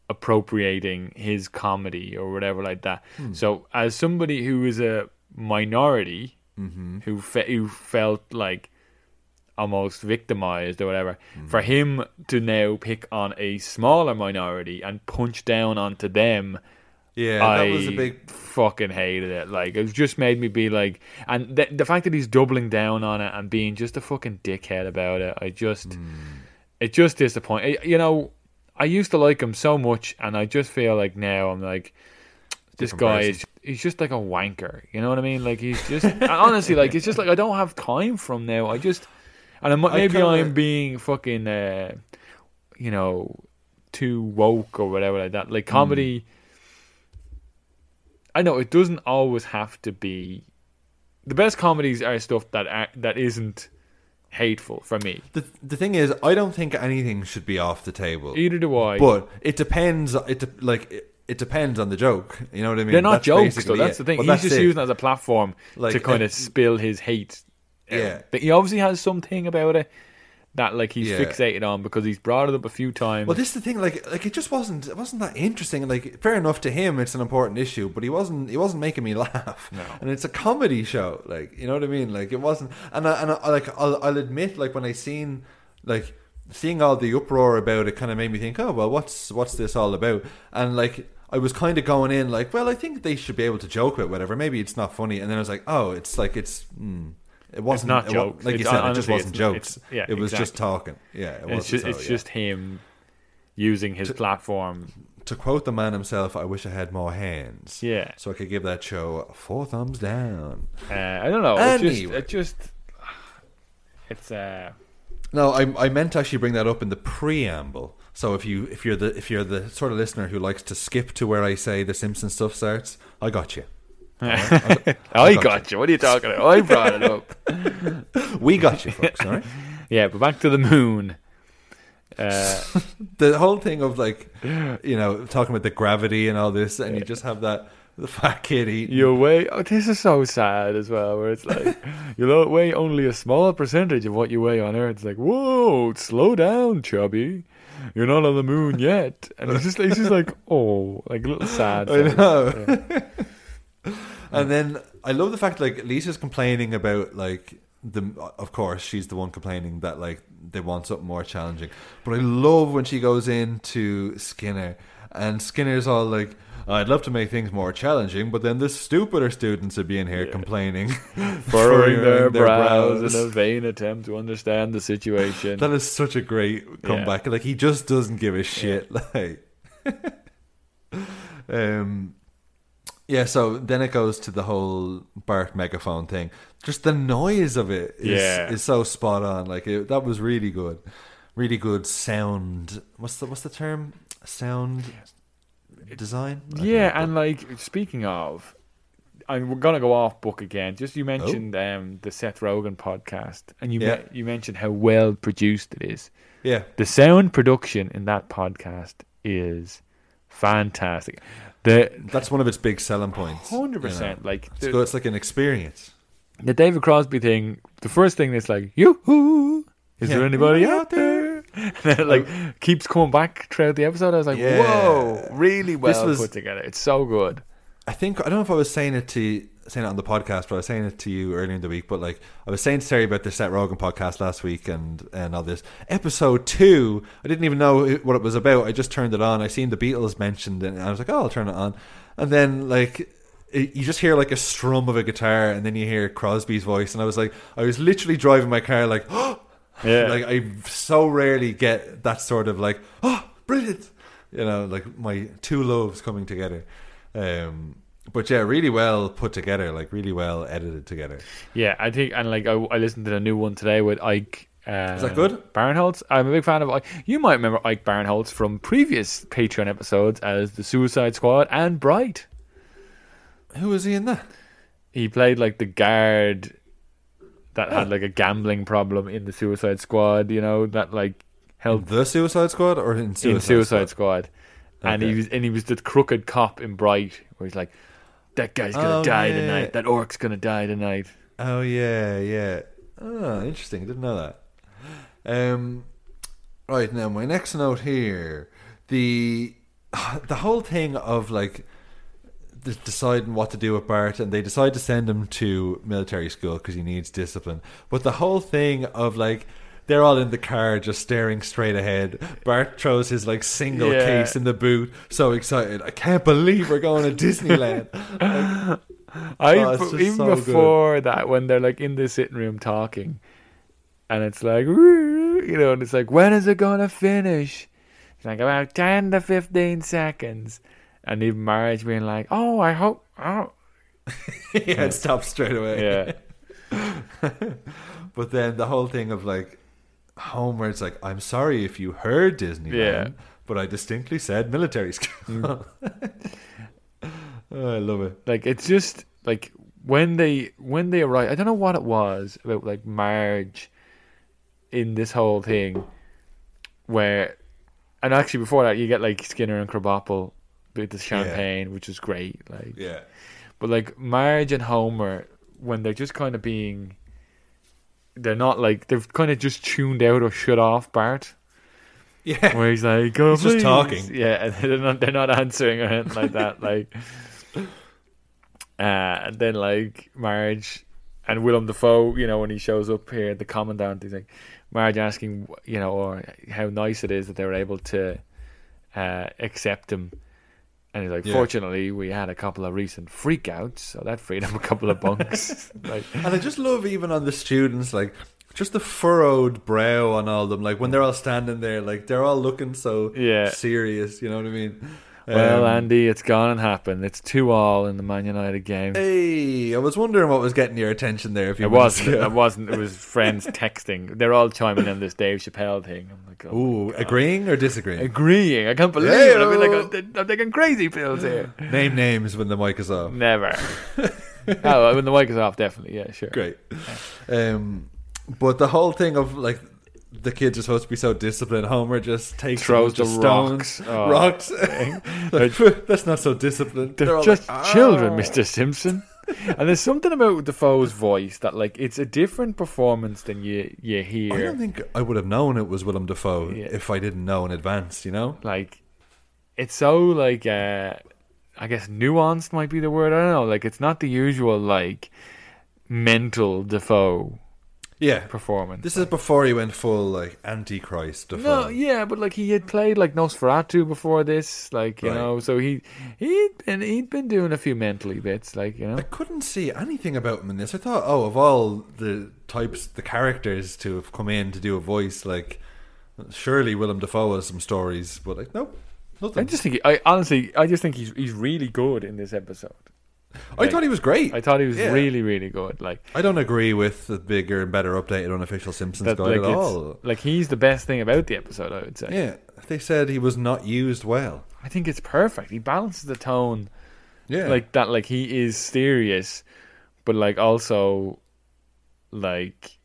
appropriating his comedy or whatever like that. Hmm. So as somebody who is a minority Mm-hmm. who fe- who felt like almost victimized or whatever, Mm-hmm. for him to now pick on a smaller minority and punch down onto them, Yeah, I that was a big. fucking hated it. Like, it just made me be like, and th- the fact that he's doubling down on it and being just a fucking dickhead about it, I just, Hmm. it just disappointed. You know, I used to like him so much, and I just feel like now I'm like, this Different guy person. is, he's just like a wanker. You know what I mean? Like, he's just, honestly, like, it's just like, I don't have time for him now. I just, and I'm, I maybe kinda- I'm being fucking, uh, you know, too woke or whatever like that. Like, comedy, Hmm. I know it doesn't always have to be. The best comedies are stuff that are, that isn't hateful for me. The the thing is, I don't think anything should be off the table. Either do I. But it depends. It de- like it, it depends on the joke. You know what I mean? They're not That's jokes, basically though. That's it. the thing. Well, He's that's just it. using it as a platform Like, to kind uh, of spill his hate. out. Yeah. But he obviously has something about it that like he's Yeah. fixated on because he's brought it up a few times. Well, this is the thing. Like, like it just wasn't. It wasn't that interesting. Like, fair enough to him, it's an important issue, but he wasn't. He wasn't making me laugh. No. And it's a comedy show. Like, you know what I mean? Like, it wasn't. And I, and I, like, I'll, I'll admit, like, when I seen, like, seeing all the uproar about it, kind of made me think, oh well, what's what's this all about? And like, I was kind of going in like, well, I think they should be able to joke about whatever. Maybe it's not funny. And then I was like, oh, it's like it's. Hmm. It wasn't not it wa- jokes. Like you It's- said, it just honestly, wasn't it's- jokes. it's- yeah, it was just exactly. talking. Yeah, it it's wasn't just, so, it's yeah. just him using his platform. To quote the man himself, I wish I had more hands. Yeah. So I could give that show four thumbs down. Uh, I don't know. It just, Anyway. it just, it's uh, No, I I meant to actually bring that up in the preamble. So if you if you're the if you're the sort of listener who likes to skip to where I say the Simpsons stuff starts, I got you. I got got you. What are you talking about? I brought it up. We got you, folks. All right. Yeah, but back to the moon. Uh, The whole thing of like, you know, talking about the gravity and all this, and you just have that the fat kid eating. you weigh. Oh, this is so sad as well. Where it's like you don't weigh only a small percentage of what you weigh on Earth. It's like, whoa, slow down, chubby. You're not on the moon yet. And it's just, it's just like, oh, like a little sad. I face. know. Yeah. And then I love the fact like Lisa's complaining about like the of course she's the one complaining that like they want something more challenging. But I love when she goes in to Skinner and Skinner's all like, I'd love to make things more challenging, but then the stupider students would be in here complaining, Furrowing their, brows, brows. in a vain attempt to understand the situation. That is such a great comeback. Like he just doesn't give a shit. Like, um, yeah. So then it goes to the whole Bart megaphone thing. Just the noise of it is, Yeah. is so spot on. Like it, that was really good, really good sound. What's the what's the term? Sound design. I don't Yeah, know, and like speaking of, and we're gonna go off book again. Just you mentioned um, the Seth Rogen podcast, and you Yeah. me- you mentioned how well produced it is. but- yeah. The sound production in that podcast is fantastic. The That's one of its big selling points. hundred you know. percent, like It's the, good. It's like an experience. the David Crosby thing. The first thing is like, yoo-hoo, is Yeah. there anybody out there? And then it like keeps coming back throughout the episode. I was like, Yeah. whoa, really well This was- put together. It's so good. I think I don't know if I was saying it to saying it on the podcast, but I was saying it to you earlier in the week. But like I was saying to Terry about the Seth Rogen podcast last week and and all this episode two. I didn't even know it- what it was about. I just turned it on. I seen the Beatles mentioned, and I was like, oh, I'll turn it on. And then like it, you just hear like a strum of a guitar, and then you hear Crosby's voice, and I was like, I was literally driving my car like, oh, Yeah. like I so rarely get that sort of like, oh, brilliant, you know, like my two loves coming together. Um, but yeah, really well put together, like really well edited together. Yeah, I think, and like I, I listened to the new one today with Ike. Uh, Is that good? Barinholtz. I'm a big fan of Ike. You might remember Ike Barinholtz from previous Patreon episodes as the Suicide Squad and Bright. Who was he in that? He played like the guard that had like a gambling problem in the Suicide Squad. You know that like helped The Suicide Squad or in Suicide, in Suicide Squad? Squad, and Okay. he was and he was the crooked cop in Bright, where he's like, "That guy's gonna Oh, die yeah. tonight. That orc's gonna die tonight." Oh yeah, yeah. Oh, interesting. I didn't know that. Um, right now, my next note here, the the whole thing of like d- deciding what to do with Bart, and they decide to send him to military school because he needs discipline. But the whole thing of like they're all in the car just staring straight ahead. Bart throws his like single Yeah. case in the boot, so excited. I can't believe we're going to Disneyland. Like, I Oh, it's just even so before that, when they're like in the sitting room talking, and it's like, you know, and it's like, when is it gonna finish? It's like about ten to fifteen seconds, and even Marge being like, oh, I hope, oh, yeah, it stops straight away. yeah, But then the whole thing of like Homer, it's like, I'm sorry if you heard Disneyland, Yeah. but I distinctly said military school. Oh, I love it. like it's just like when they when they arrive. I don't know what it was about like Marge in this whole thing, where, and actually before that you get like Skinner and Krabappel with the champagne, which is great. Like, Yeah. but like Marge and Homer, when they're just kind of being, they're not like, they've kind of just tuned out or shut off Bart. Yeah. Where he's like, go He's just please." talking. Yeah, and they're not, they're not answering or anything like that. Like, uh, and then like Marge and Willem Dafoe, you know, when he shows up here, the commandant, he's like, Marge asking, you know, or how nice it is that they were able to uh, accept him. And he's like, Yeah. fortunately, we had a couple of recent freakouts, so that freed up a couple of bunks. Like, And I just love even on the students, like, just the furrowed brow on all of them. Like, when they're all standing there, like, they're all looking so Yeah. serious, you know what I mean? well, Um, Andy, it's gone and happened. It's two all in the Man United game. Hey, I was wondering what was getting your attention there. If you It wasn't. It wasn't. It was friends texting. They're all chiming in this Dave Chappelle thing. I'm like, oh Ooh, my God. agreeing or disagreeing? Agreeing. I can't believe it. I mean, Hey-o. like, I'm, I'm taking crazy pills here. Name names when the mic is off. Never. Oh, when the mic is off, definitely. Yeah, sure. Great. Um, but the whole thing of like the kids are supposed to be so disciplined. Homer just takes Throws a bunch the of stones, rocks. Oh. rocks. Like, "Phew, that's not so disciplined. They're all just like, children, "Ah." Mister Simpson. And there's something about Defoe's voice that, like, it's a different performance than you you I hear. don't think I would have known it was Willem Dafoe Yeah. if I didn't know in advance. You know? Like, it's so like uh, I guess nuanced might be the word. I don't know. Like, it's not the usual like mental Defoe Yeah. performance. This is before he went full like Antichrist Dafoe. No, yeah, but like he had played like Nosferatu before this, like you Right. know, so he he'd been he'd been doing a few mentally bits, like you know. I couldn't see anything about him in this. I thought, oh, of all the types, the characters to have come in to do a voice, like surely Willem Dafoe has some stories, but like nope, nothing. I just think he, I honestly I just think he's he's really good in this episode. I thought he was great. I thought he was Yeah. really really good. Like I don't agree with the bigger and better updated unofficial Simpsons that, guide like at it's- all. like he's the best thing about the episode, I would say. Yeah, they said he was not used well. I think it's perfect. He balances the tone. Yeah, Like that, like he is serious, but like also like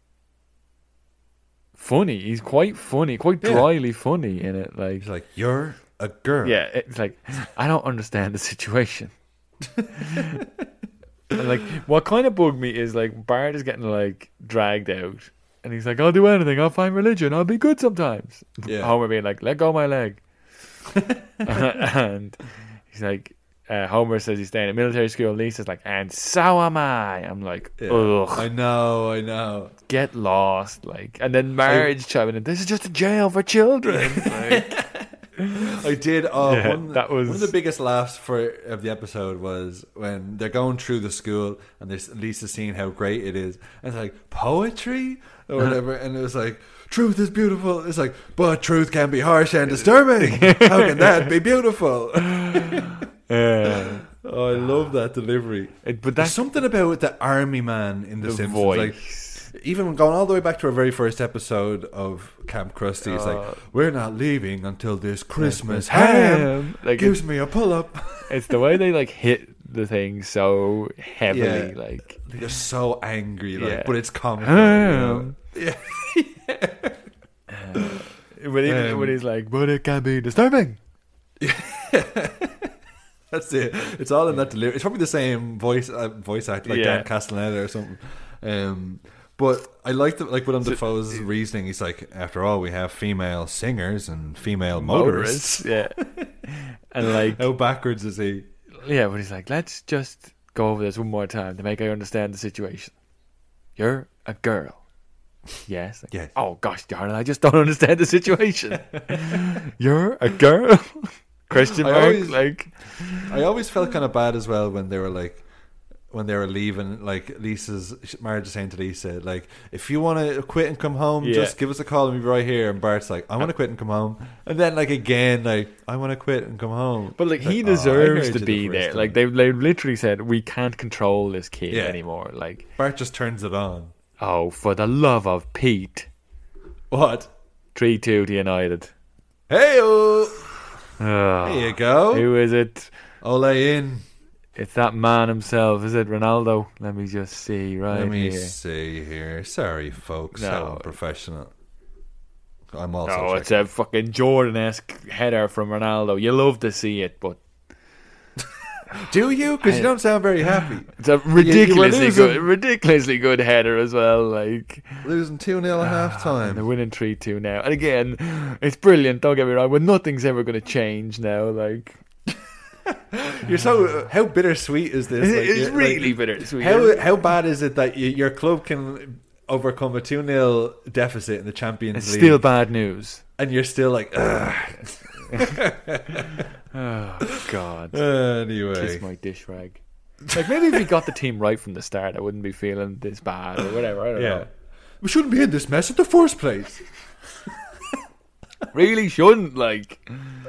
funny. He's quite funny, quite Yeah. dryly funny in it. Like, he's like, you're a girl. yeah, it's like I don't understand the situation. And like, what kind of bugged me is like Bart is getting like dragged out, and he's like, "I'll do anything. I'll find religion. I'll be good sometimes." Yeah. Homer being like, "Let go of my leg," and he's like. Uh, Homer says he's staying at military school. Lisa's like, and so am I. I'm like, Yeah. ugh, I know, I know. get lost. Like, and then Marge chiming in, this is just a jail for children. Like, I did. Oh, Yeah, one, that was- one of the biggest laughs for of the episode was when they're going through the school and there's Lisa seeing how great it is, and it's like poetry or whatever, and it was like truth is beautiful. It's like, but truth can be harsh and disturbing. How can that be beautiful? uh, Oh, I love that delivery. it, but There's that's something about the army man in The, the Simpsons. voice. Like, even going all the way back to our very first episode of Camp Krusty, it's Uh, like, we're not leaving until this Christmas, Christmas ham, ham. Like, gives it's- me a pull-up. it's the way they like hit the thing so heavily. Yeah. Like, They're so angry, like, Yeah. but it's comical. you know? ham. Yeah. When, he, Um, when he's like, but it can be disturbing. That's it. It's all in that delivery. It's probably the same voice uh, voice actor, like Yeah. Dan Castellaneta or something. Um, But I like the like Willem Dafoe's reasoning. He's like, after all, we have female singers and female motorists. Motorists, yeah. And like, How backwards is he? yeah, but he's like, let's just go over this one more time to make I understand the situation. You're a girl. Yes. Like, Yes. Oh gosh, darling, I just don't understand the situation. You're a girl? Question I mark. always- like, I always felt kind of bad as well when they were like, when they were leaving, like Lisa's Marge is saying to Lisa, like, if you want to quit and come home, Yeah. just give us a call and we'll be right here. And Bart's like, I want to quit and come home. And then like again, like, I want to quit and come home. but like he Like, oh, I deserves heard to you the be first there. time. Like they they literally said we can't control this kid Yeah. anymore. Like, Bart just turns it on. oh, for the love of Pete, What? three two to United. Hey, oh, Oh, there you go. who is it? Ole in. It's that man himself, is it Ronaldo? Let me just see right Let me here. see here. Sorry, folks. No. How unprofessional. I'm also. Oh, it's checking. a fucking Jordan-esque header from Ronaldo. You love to see it, but Do you? Because you don't sound very happy. it's a ridiculously losing. good, ridiculously good header as well. Like, Losing two nil at half and they're time. winning three two now. And again, it's brilliant. Don't get me wrong, but nothing's ever going to change now. Like, You're so. How bittersweet is this? Like, it's you're- really like, bittersweet. How how bad is it that you, your club can overcome a two nil deficit in the Champions It's League, still bad news. and you're still like, ugh. Oh God. Anyway, Kiss my dish rag. Like, maybe if we got the team right from the start, I wouldn't be feeling this bad or whatever. I don't yeah, know. we shouldn't be in this mess in the first place. Really shouldn't, like.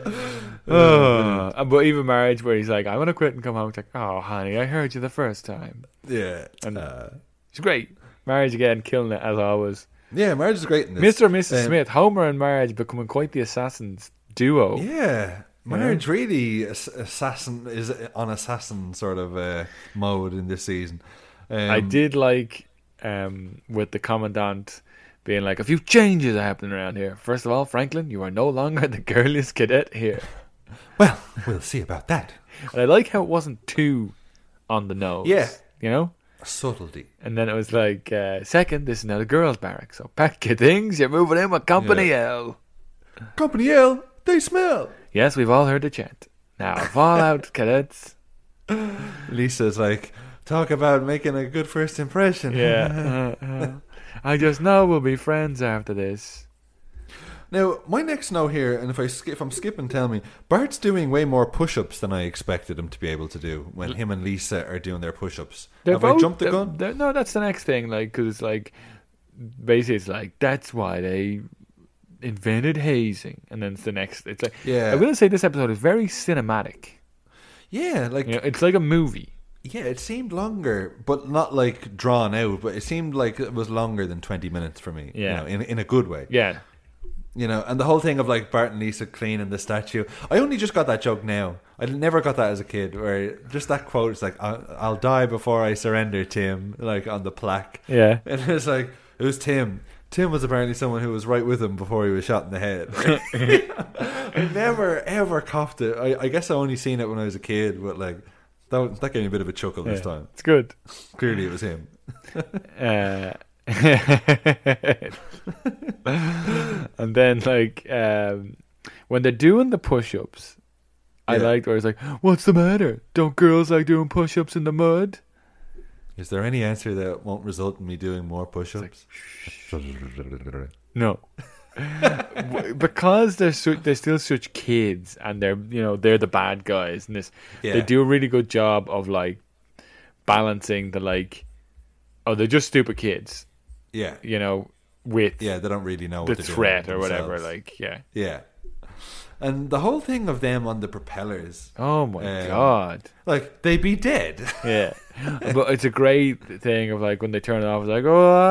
Oh. But even Marriage, where he's like, I want to quit and come home. It's like, oh, honey, I heard you the first time. Yeah, And uh, it's great. Marriage again, killing it as always. yeah, Marge is great in this. Mister and Missus Um, Smith, Homer and Marge becoming quite the assassins duo. Yeah, Marge really ass- assassin is on assassin sort of uh, mode in this season. Um, I did like um, with the commandant being like, a few changes are happening around here. First of all, Franklin, you are no longer the girliest cadet here. Well, we'll see about that. And I like how it wasn't too on the nose. Yeah. You know? Subtlety. And then it was like, uh, second, this is now the girls' barrack. So pack your things, you're moving in with Company L. Company L, they smell. Yes, we've all heard the chant. Now, fall out, cadets. Lisa's like, talk about making a good first impression. Yeah. uh, uh. I just know we'll be friends after this. Now, my next note here, and if I skip, if I'm skipping, tell me. Bart's doing way more push-ups than I expected him to be able to do when him and Lisa are doing their push-ups. They're Have I both- jumped the they're- gun? they're- no, that's the next thing. Like, because it's like, basically, it's like that's why they invented hazing, and then it's the next. It's like, Yeah. I will say this episode is very cinematic. Yeah, like You know, it's like a movie. yeah, it seemed longer, but not like drawn out. But it seemed like it was longer than twenty minutes for me. you Yeah. know, in in a good way. Yeah, You know, and the whole thing of like Bart and Lisa cleaning the statue. I only just got that joke now. I never got that as a kid. Where just that quote is like, "I'll, I'll die before I surrender, Tim." Like on the plaque. yeah. And it's like, it was Tim. Tim was apparently someone who was right with him before he was shot in the head. I never ever copped it. I, I guess I only seen it when I was a kid, but like that was- that gave me a bit of a chuckle this Yeah. time. It's good. Clearly, it was him. Uh, and then like um, when they're doing the push-ups, I Yeah. liked where it's like, "What's the matter? Don't girls like doing push-ups in the mud?" Is there any answer that won't result in me doing more push-ups? No, W- because they're su- they're still such kids, and they're you know they're the bad guys, and this Yeah. they do a really good job of like balancing the like, oh, they're just stupid kids, Yeah, you know, with yeah. They don't really know the what to do threat or whatever. themselves. Like, yeah. Yeah. And the whole thing of them on the propellers, Oh my Um, god. like, they be dead. Yeah, but it's a great thing of like when they turn it off, it's like,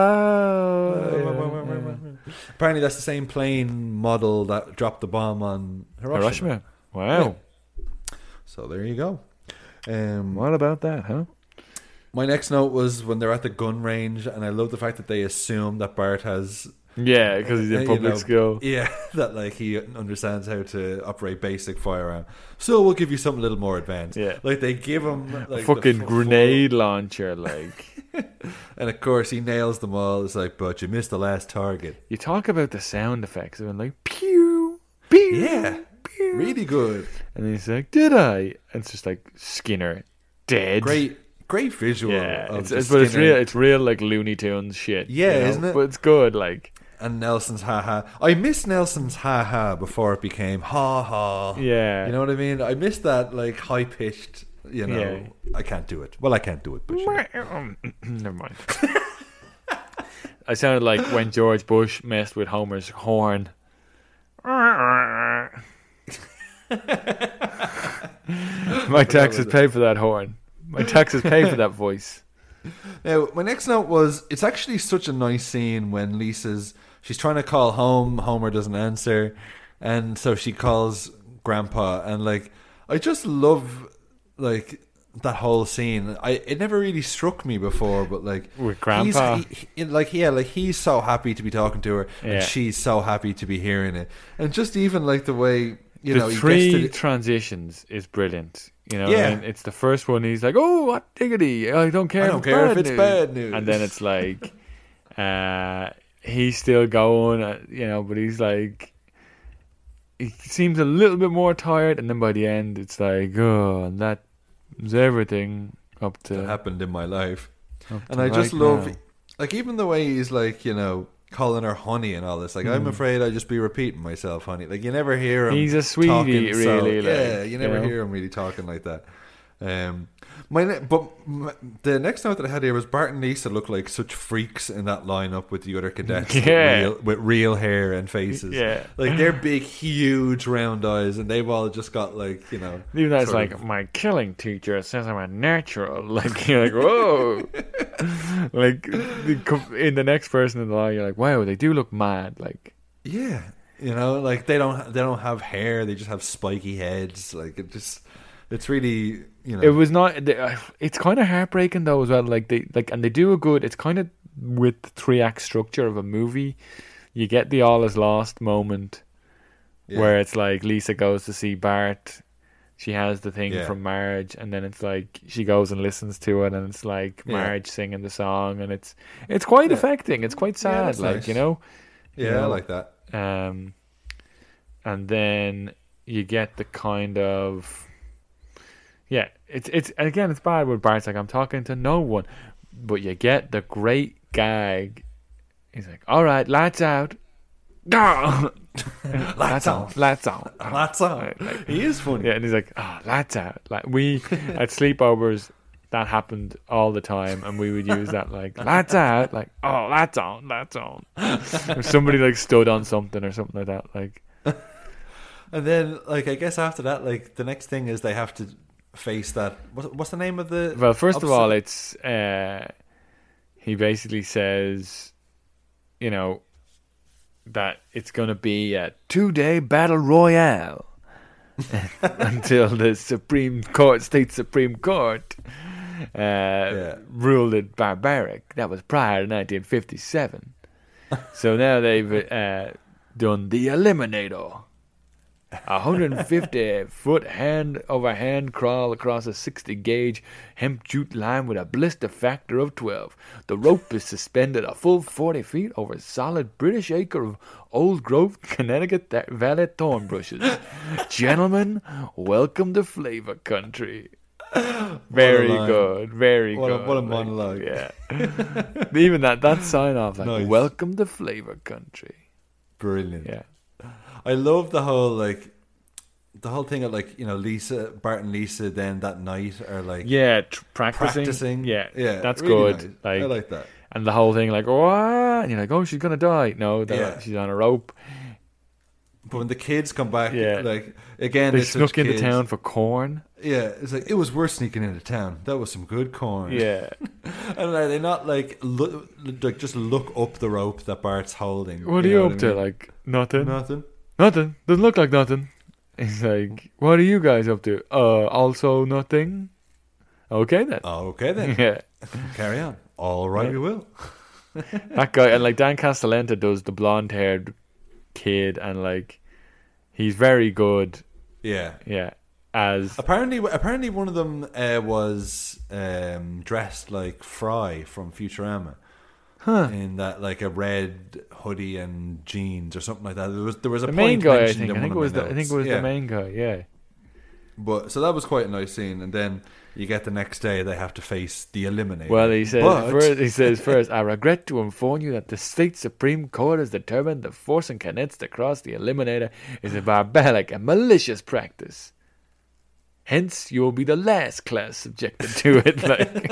oh, Apparently that's the same plane model that dropped the bomb on Hiroshima. Hiroshima. Wow. So there you go. Um, What about that, huh? my next note was when they're at the gun range, and I love the fact that they assume that Bart has Yeah, because he's in Uh, you public know, school. Yeah, that like he understands how to operate basic firearm. So we'll give you something a little more advanced. Yeah. Like they give him like the Fucking fu- grenade launcher, like. full- and of course he nails them all. It's like, but you missed the last target. You talk about the sound effects of it, like pew, pew, Yeah, pew. really good. And he's like, "Did I?" And it's just like Skinner dead. Great, great visual. Yeah, of it's, the it's but it's Skinner real. It's real like Looney Tunes shit. Yeah, you know? isn't it? But it's good. Like, And Nelson's ha ha. I missed Nelson's ha ha before it became ha ha. yeah, You know what I mean? I missed that like high pitched. You know, Yeah. I can't do it. Well, I can't do it, but you know. Never mind. I sounded like when George Bush messed with Homer's horn. My taxes pay for that horn. My taxes pay for that voice. Now, my next note was it's actually such a nice scene when Lisa's she's trying to call home, Homer doesn't answer, and so she calls Grandpa, and like I just love like that whole scene. I it never really struck me before, but like With Grandpa? he's, he, he- like yeah, like he's so happy to be talking to her, Yeah. and she's so happy to be hearing it, and just even like the way you the know three he gets to the, transitions is brilliant. You know, Yeah. I mean, it's the first one. He's like, "Oh, what diggity! I don't care. I if don't it's care bad if it's news." bad news. And then it's like, uh, he's still going, uh, you know, but he's like, he seems a little bit more tired. And then by the end, it's like, oh, and that is everything up to. that happened in my life. up And to I just right love, now. like, even the way he's like, you know, calling her honey and all this. Like, I'm afraid I just be repeating myself, honey. Like, you never hear him. He's a sweetie, talking so- really, like, yeah, you never you know? hear him really talking like that. Um, my ne- but m- the next note that I had here was Bart and Lisa look like such freaks in that lineup with the other cadets Yeah. with, real, with real hair and faces. Yeah. like they're big, huge, round eyes, and they've all just got like you know. Even that's sort like of- my killing teacher says I'm a natural. Like you're like, whoa. Like the, co- in the next person in the line, you're like, wow, they do look mad. Like Yeah, you know, like they don't they don't have hair; they just have spiky heads. Like it just, it's really you know. it was not. the- It's kind of heartbreaking though as well. Like they like, and they do a good. It's kind of with the three act structure of a movie. You get the all is lost moment Yeah. where it's like Lisa goes to see Bart. She has the thing Yeah. from Marge, and then it's like she goes and listens to it, and it's like Yeah. Marge singing the song, and it's it's quite affecting. It's quite sad, that's like nice. you know. yeah, you know, I like that. Um, and then you get the kind of yeah, it's it's again it's bad with Bart's like I'm talking to no one, but you get the great gag. He's like, "All right, lights out." Lights on, lights on, That's all. Right, like- He is funny. Yeah, and he's like, "Ah, lights out." Like we at sleepovers, that happened all the time, and we would use that like lights out, like oh, lights on, lights on. If somebody like stood on something or something like that, like And then, like, I guess after that, like, the next thing is they have to face that. What's, what's the name of the? well, first of all, obs- it's uh, he basically says, you know, that it's going to be a two-day battle royale until the Supreme Court, state Supreme Court, uh, ruled it barbaric. That was prior to nineteen fifty-seven. So now they've uh, done the Eliminator. A one hundred fifty foot hand over hand crawl across a sixty gauge hemp jute line with a blister factor of twelve. The rope is suspended a full forty feet over a solid British acre of old growth Connecticut th- Valley thorn bushes. Gentlemen, welcome to Flavor Country. Very line. good, very What a- good. what a Like, monologue. Yeah. Even that, that sign off, like, Nice. welcome to Flavor Country. Brilliant. Yeah. I love the whole like, the whole thing of like you know Lisa, Bart and Lisa. Then that night are like Yeah, tr- practicing. practicing. Yeah, yeah, that's really good. nice. Like, I like that. and the whole thing, like, oh, ah, and you're like, oh, she's gonna die. No, they're Yeah. like, she's on a rope. But when the kids come back, Yeah. like again, They they're such snuck into kids. town for corn. Yeah, it's like it was worth sneaking into town. That was some good corn. Yeah, And are they not like look, like just look up the rope that Bart's holding? what are you know up I to? mean? Like nothing. Nothing. Nothing. Doesn't look like nothing. He's like, what are you guys up to? Uh, also nothing. Okay then. Oh, okay then. Yeah. Carry on. All right, Yeah. we will. That guy, and like Dan Castellaneta does the blonde-haired kid, and like he's very good. Yeah. Yeah, as Apparently, apparently one of them uh, was um, dressed like Fry from Futurama. huh. In that, like a red hoodie and jeans or something like that. There was there was a The point main guy, I mentioned think. in I think it one was of the. my I think it notes. was Yeah. the main guy. Yeah. But so that was quite a nice scene, and then you get the next day they have to face the Eliminator. Well, he says But- first. He says first. I regret to inform you that the state supreme court has determined that forcing cadets to cross the Eliminator is a barbaric and malicious practice. Hence, you will be the last class subjected to it.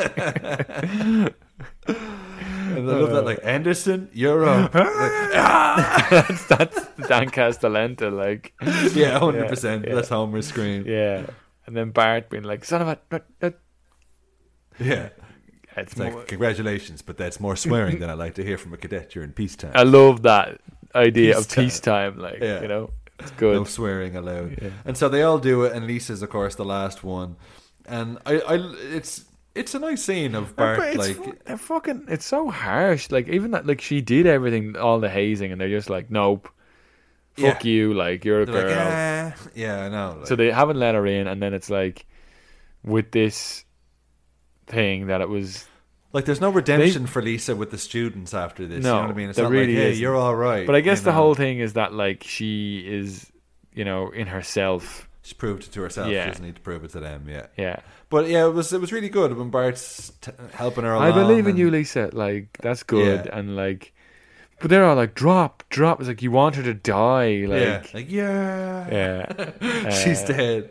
Like, And I love that, like, Anderson, you're up. Like, that's that's Dan Castellaneta. Like, yeah, one hundred percent. Yeah, yeah. That's Homer's scream. yeah. And then Bart being like, "Son of a." That, that. Yeah. It's It's like, more, congratulations, but that's more swearing than I like to hear from a cadet during peacetime. I love that idea of Peacetime. peacetime. Like, Yeah. you know, it's good. No swearing allowed. Yeah. And so they all do it, and Lisa's, of course, the last one. And I, I it's it's a nice scene of Bart, But it's like, fu- they're fucking. It's so harsh. Like even that. Like she did everything, all the hazing, and they're just like, nope. Fuck Yeah. you. Like you're a they're girl. like, ah. Yeah, I know. Like, So they haven't let her in, and then it's like, with this thing that it was. like, there's no redemption for Lisa with the students after this. No, you know what I mean? It's there not really like, hey, isn't. you're all right. But I guess you the know? whole thing is that like she is, you know, in herself. She proved it to herself. Yeah. She doesn't need to prove it to them. Yeah. Yeah. But yeah, it was it was really good when Bart's t- helping her along. I believe in and- you, Lisa. Like that's good, Yeah. and like, but they're all like, drop, drop. It's like you want her to die. Like, yeah, like yeah, yeah. she's Uh, dead.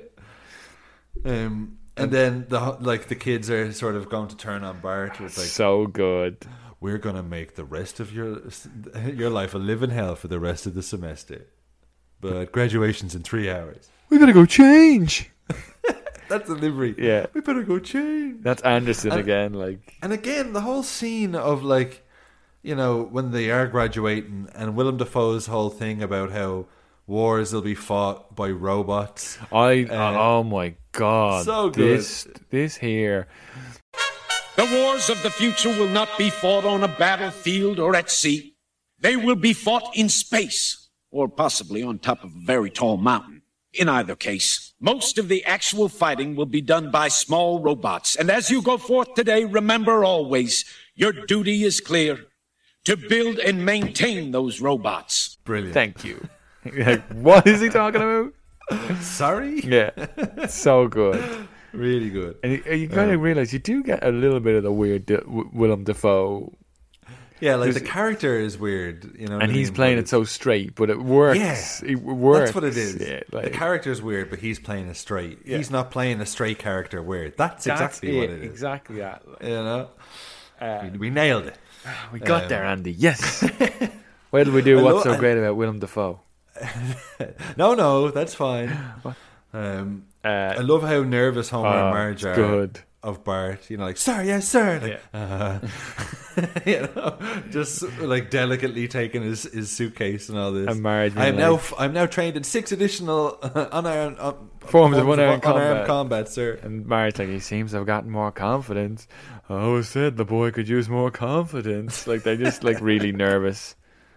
Um, and then the ho- like the kids are sort of going to turn on Bart. It's like, so good. we're gonna make the rest of your your life a living hell for the rest of the semester. But graduation's in three hours. We better go change. That's delivery. Yeah. We better go change. That's Anderson And- again. Like, And again, the whole scene of, like, you know, when they are graduating, and Willem Dafoe's whole thing about how wars will be fought by robots. I. Uh, oh my god. so good. This. This here. The wars of the future will not be fought on a battlefield or at sea. They will be fought in space, or possibly on top of a very tall mountain. In either case, most of the actual fighting will be done by small robots. And as you go forth today, remember always, your duty is clear: to build and maintain those robots. Brilliant. Thank you. Like, what is he talking about? Sorry? Yeah. So good. Really good. And you, you kind of realize you do get a little bit of the weird D- w- Willem Dafoe, Yeah, like, the There's- character is weird, you know what and I he's mean? playing But it so straight, but it works. Yeah. It works. That's what it is. Yeah, the like, character's weird, but he's playing it straight. Yeah. He's not playing a straight character weird. That's, that's exactly what it is. Exactly that. You know? Uh, we, we nailed it. we got Um, there, Andy. Yes. What did we do? I What's lo- so I- great about Willem Dafoe? No, no, that's fine. Um, Uh, I love how nervous Homer oh, and Marge it's are good. of Bart. You know, like, sir, yes, sir. Like, Yeah. uh, you know, just like delicately taking his, his suitcase and all this. And Marge I am being now like- f- I'm now trained in six additional uh, unarmed uh, Forms of unarmed combat. combat, sir. And Marge's like, he seems to have gotten more confidence. I always said the boy could use more confidence. Like, they're just like really nervous.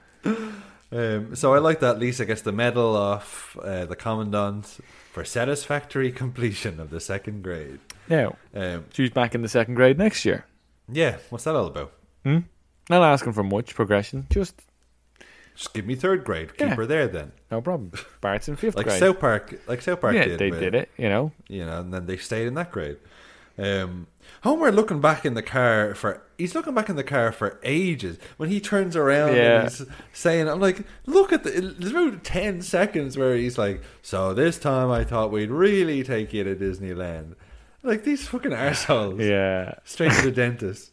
Um, so I like that Lisa gets the medal off uh, the commandant for satisfactory completion of the second grade. Now, Um, she's back in the second grade next year. yeah, what's that all about? Not asking for much progression, just Just give me third grade. Keep Yeah. her there then. no problem. Bart's in fifth Like grade. South Park, like South Park yeah, did. they with- did it, you know. You know, and then they stayed in that grade. Um, Homer looking back in the car for he's looking back in the car for ages. When he turns around Yeah. and he's saying, "I'm like, look at the." There's about ten seconds where he's like, "So this time I thought we'd really take you to Disneyland." Like, these fucking assholes. Yeah. Straight to the dentist.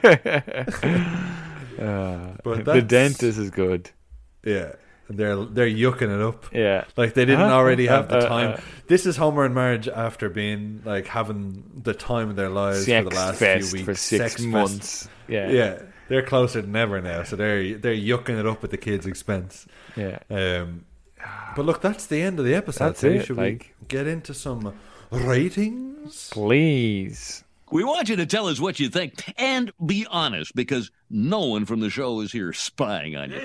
But The that's- dentist is good. Yeah. And they're they're yucking it up. Yeah. Like, they didn't Uh-huh. already have the Uh, uh, time. uh. This is Homer and Marge after being like having the time of their lives Sex for the last fest few weeks. for six Sex fest. months. Yeah. Yeah, they're closer than ever now. So they're they're yucking it up at the kids' expense. Yeah. Um, but look, that's the end of the episode. That's so it, Should like- we get into some ratings? Please. We want you to tell us what you think and be honest, because no one from the show is here spying on you.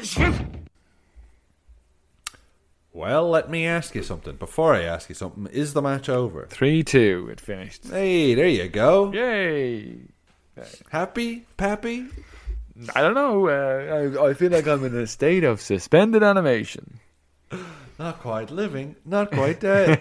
Well, let me ask you something. Before I ask you something, is the match over? three two, it finished. Hey, there you go. Yay! Happy? Pappy? I don't know. Uh, I, I feel like I'm in a state of suspended animation. Not quite living, not quite dead.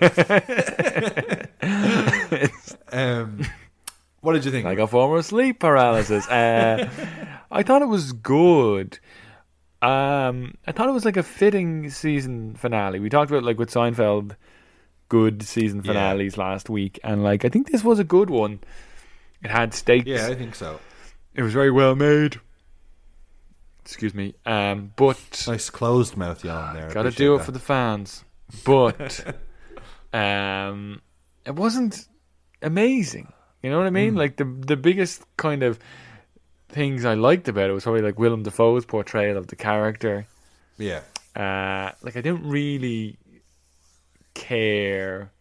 um, what did you think? Like a form of sleep paralysis. Uh, I thought it was good. Um, I thought it was like a fitting season finale. We talked about, like, with Seinfeld, good season finales yeah. last week, and like I think this was a good one. It had stakes. Yeah, I think so. It was very well made. Excuse me. Um, but nice closed mouth yawn there. Got to do it that. for the fans. But um, it wasn't amazing. You know what I mean? Mm. Like the the biggest kind of things I liked about it was probably like Willem Dafoe's portrayal of the character. Yeah. Uh, like I didn't really care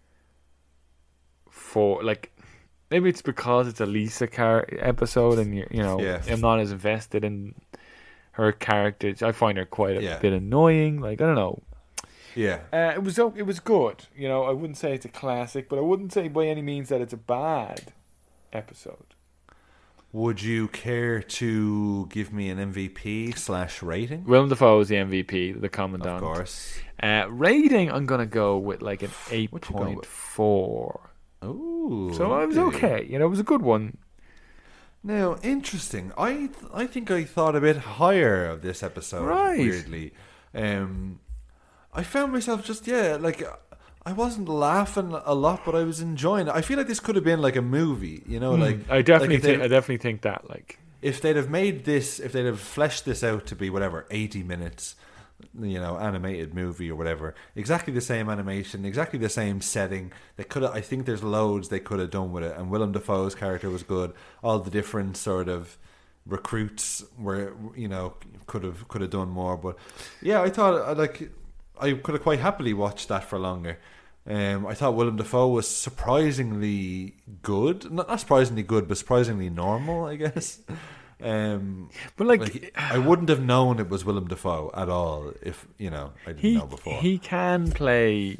for like. Maybe it's because it's a Lisa car- episode, and you you know yeah. I'm not as invested in her character. I find her quite a yeah. bit annoying. Like I don't know. Yeah, uh, it was it was good. You know, I wouldn't say it's a classic, but I wouldn't say by any means that it's a bad episode. Would you care to give me an M V P slash rating? Willem Dafoe is the M V P, the Commandant. Of course. Uh, rating, I'm gonna go with like an eight point four. Ooh, so it was okay. You know, it was a good one. Now, interesting. I th- I think I thought a bit higher of this episode. Right. Weirdly, um, I found myself just yeah, like I wasn't laughing a lot, but I was enjoying it. I feel like this could have been like a movie. You know, mm, like I definitely like think I definitely think that like if they'd have made this, if they'd have fleshed this out to be whatever eighty minutes. You know, animated movie or whatever. Exactly the same animation, exactly the same setting. They could have, I think there's loads they could have done with it. And Willem Dafoe's character was good. All the different sort of recruits were, you know, could have could have done more. But yeah, I thought like I could have quite happily watched that for longer. Um, I thought Willem Dafoe was surprisingly good. Not, not surprisingly good, but surprisingly normal, I guess. Um, but like, like, I wouldn't have known it was Willem Dafoe at all if you know I didn't he, know before. He can play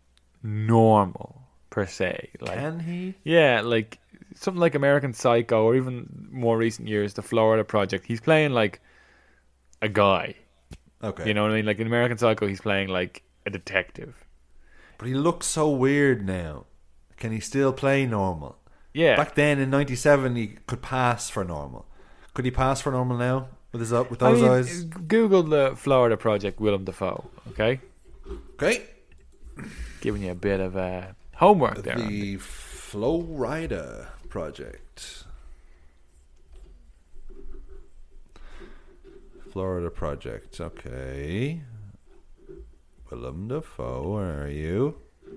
normal per se. Like, can he? Yeah, like something like American Psycho, or even more recent years, The Florida Project. He's playing like a guy. Okay, you know what I mean? Like in American Psycho, he's playing like a detective. But he looks so weird now. Can he still play normal? Yeah. Back then in ninety-seven, he could pass for normal. Could he pass for normal now with his with those I mean, eyes? Google the Florida Project, Willem Dafoe. Okay. Okay. Giving you a bit of uh, homework there. The Florida Project. Florida Project. Okay. Willem Dafoe, where are you?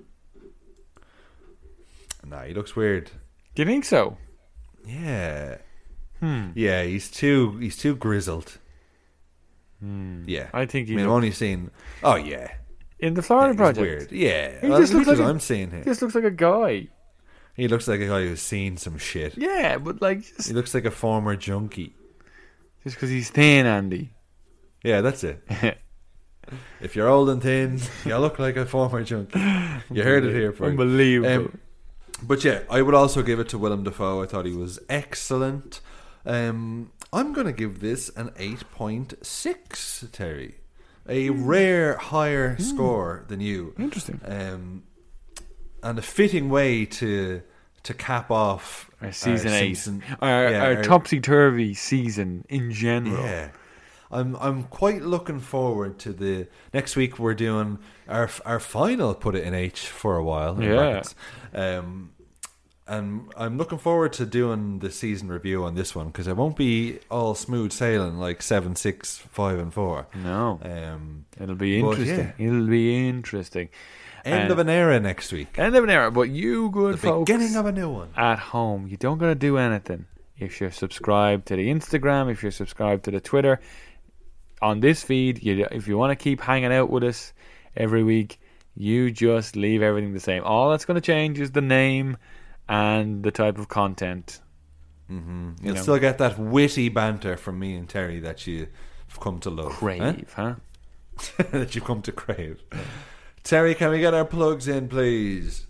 Nah, he looks weird. Do you think so? Yeah. Hmm. Yeah, he's too he's too grizzled. Hmm. Yeah, I think he's. I mean, I've only seen. Oh yeah, in the Florida yeah, Project. Weird. Yeah, he well, just looks like what a, I'm seeing here. He just looks like a guy. He looks like a guy who's seen some shit. Yeah, but like, just, he looks like a former junkie. Just because he's thin, Andy. Yeah, that's it. If you're old and thin, you look like a former junkie. You heard it here first. Unbelievable. Um, but yeah, I would also give it to Willem Dafoe. I thought he was excellent. Um, I'm going to give this an eight point six, Terry. A rare higher mm. score than you. Interesting. Um, and a fitting way to to cap off our season our eight. Season, our yeah, our, our topsy-turvy season in general. Yeah. I'm I'm quite looking forward to the next week. We're doing our our final Put It in H for a while. Yeah. Um, and I'm looking forward to doing the season review on this one because it won't be all smooth sailing like seven, six, five, and four. No. Um, it'll be interesting. Yeah. It'll be interesting. End uh, of an era next week. End of an era, but you good the folks beginning of a new one at home. You don't gotta do anything if you're subscribed to the Instagram. If you're subscribed to the Twitter. On this feed, you, if you want to keep hanging out with us every week, you just leave everything the same. All that's going to change is the name and the type of content Mm-hmm. You You'll know. still get that witty banter from me and Terry that you've come to love. Crave, huh? huh? That you've come to crave. Terry, can we get our plugs in, please?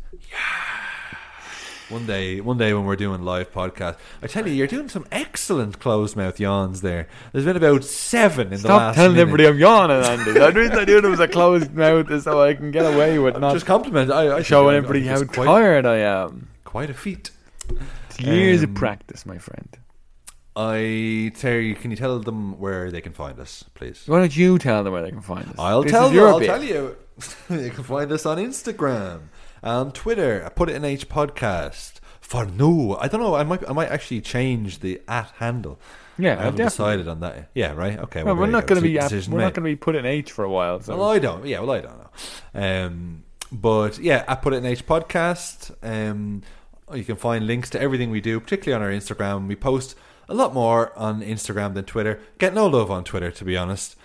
One day, one day when we're doing live podcast, I tell you, you're doing some excellent closed mouth yawns there. There's been about seven in the Stop last telling minute. everybody I'm yawning, Andy. The reason I do it with a closed mouth is so I can get away with not Just compliment. I, I showing think- I everybody think how it's quite, tired I am. Quite a feat. It's years Um, of practice, my friend. I Terry, can you tell them where they can find us, please? Why don't you tell them where they can find us? I'll This tell is you. your I'll bit. tell you. You can find us on Instagram, on Twitter. I put it in H podcast. For no, I don't know. I might, I might actually change the at handle. Yeah, I haven't definitely. decided on that. Yeah, right. Okay. Well, Well, we're there not you going to go. be Sweet at, decision we're not made. going to be put in H for a while. So. Well, I don't. Yeah, well, I don't know. Um, but yeah, I put it in H podcast. Um, you can find links to everything we do, particularly on our Instagram. We post a lot more on Instagram than Twitter. Get no love on Twitter, to be honest.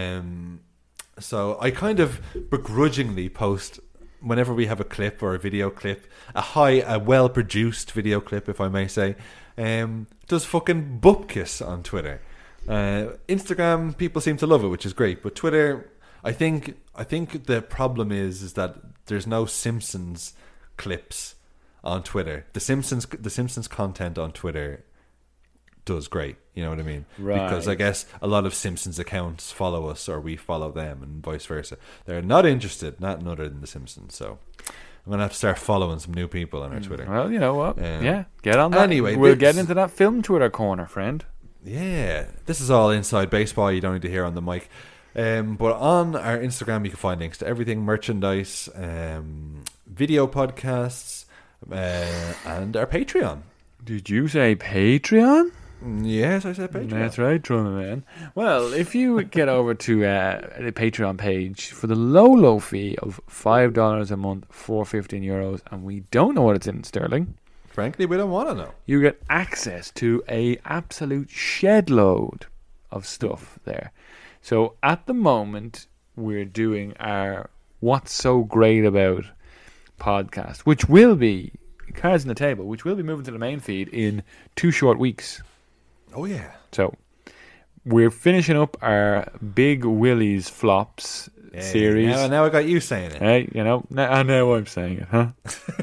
Um, so I kind of begrudgingly post whenever we have a clip or a video clip, a high, a well-produced video clip, if I may say. Um, does fucking bupkis on Twitter. Uh, Instagram, people seem to love it, which is great. But Twitter, I think, I think the problem is is that there's no Simpsons clips on Twitter. The Simpsons, the Simpsons content on Twitter does great. You know what I mean? Right. Because I guess a lot of Simpsons accounts follow us, or we follow them, and vice versa. They're not interested, not other than the Simpsons. So I'm gonna have to start following some new people on our Twitter. Well, you know what? Um, yeah, get on that. anyway, we'll this- get into that film Twitter corner, friend. Yeah, this is all inside baseball. You don't need to hear on the mic. Um, but on our Instagram, you can find links to everything: merchandise, um, video podcasts, uh, and our Patreon. Did you say Patreon? Yes, I said Patreon. That's right, drummer man. Well, if you get over to uh, the Patreon page for the low, low fee of five dollars a month for fifteen euros, and we don't know what it's in sterling, Frankly, we don't want to know. you get access to a absolute shed load of stuff there. So at the moment, we're doing our What's So Great About podcast, which will be Cards on the Table, which will be moving to the main feed in two short weeks. Oh yeah. So we're finishing up our Big Willie's Flops Yeah, series. Now, now I got you saying it. Hey, you know, now, I know I'm saying it, huh?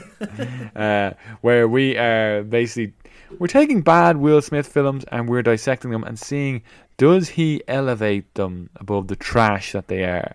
uh, where we are basically we're taking bad Will Smith films and we're dissecting them and seeing, does he elevate them above the trash that they are?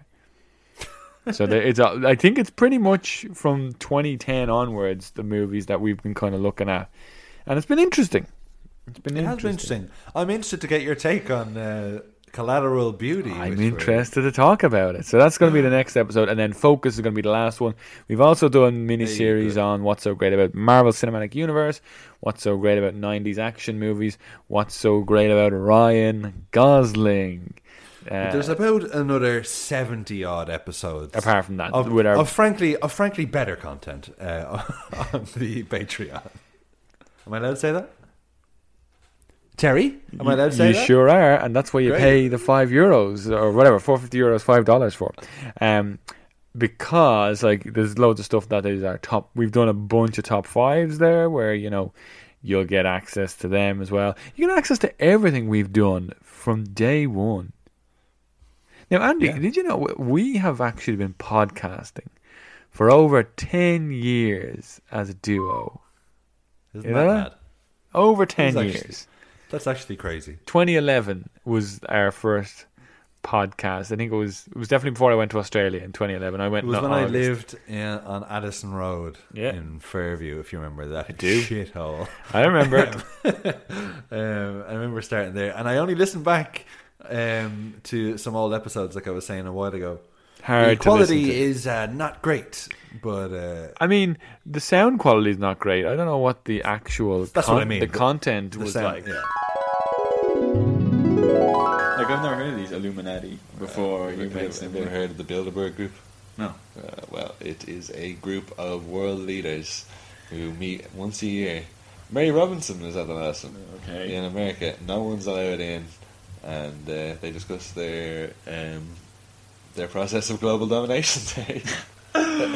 So there, it's a, I think it's pretty much from twenty ten onwards the movies that we've been kind of looking at, and it's been interesting. It's been It has been interesting. I'm interested to get your take on uh, Collateral Beauty. I'm which we're- interested to talk about it. So that's going to be the next episode, and then Focus is going to be the last one. We've also done mini-series on What's So Great About Marvel Cinematic Universe, What's So Great About nineties action movies, What's So Great About Ryan Gosling. Uh, There's about another seventy odd episodes. Apart from that, of, with our- of frankly, of frankly better content uh, on the Patreon. Am I allowed to say that? Terry, am I allowed to say you that? sure are, and that's why you Great. pay the five euros or whatever, four fifty euros, five dollars for. Um, because like there's loads of stuff that is our top. We've done a bunch of top fives there, where you know you'll get access to them as well. You get access to everything we've done from day one. Now, Andy, Yeah. did you know we have actually been podcasting for over ten years as a duo? Isn't You that know mad? that? Over ten That's years. actually- That's actually crazy. twenty eleven was our first podcast. I think it was it was definitely before I went to Australia in twenty eleven. I went It was in when I August. lived in, on Addison Road Yeah. in Fairview, if you remember that I do. shithole. I remember it. um, I remember starting there, and I only listened back um, to some old episodes, like I was saying a while ago. Hard the to quality listen to. is uh, not great, but uh, I mean, the sound quality is not great. I don't know what the actual That's con- what I mean. the The- content the was sound, like. yeah. Like I've never heard of these Illuminati before. Have you ever heard of the Bilderberg Group? No. Uh, well, it is a group of world leaders who meet once a year. Mary Robinson was at the last one. Okay. In America, no one's allowed in, and uh, they discuss their um, their process of global domination.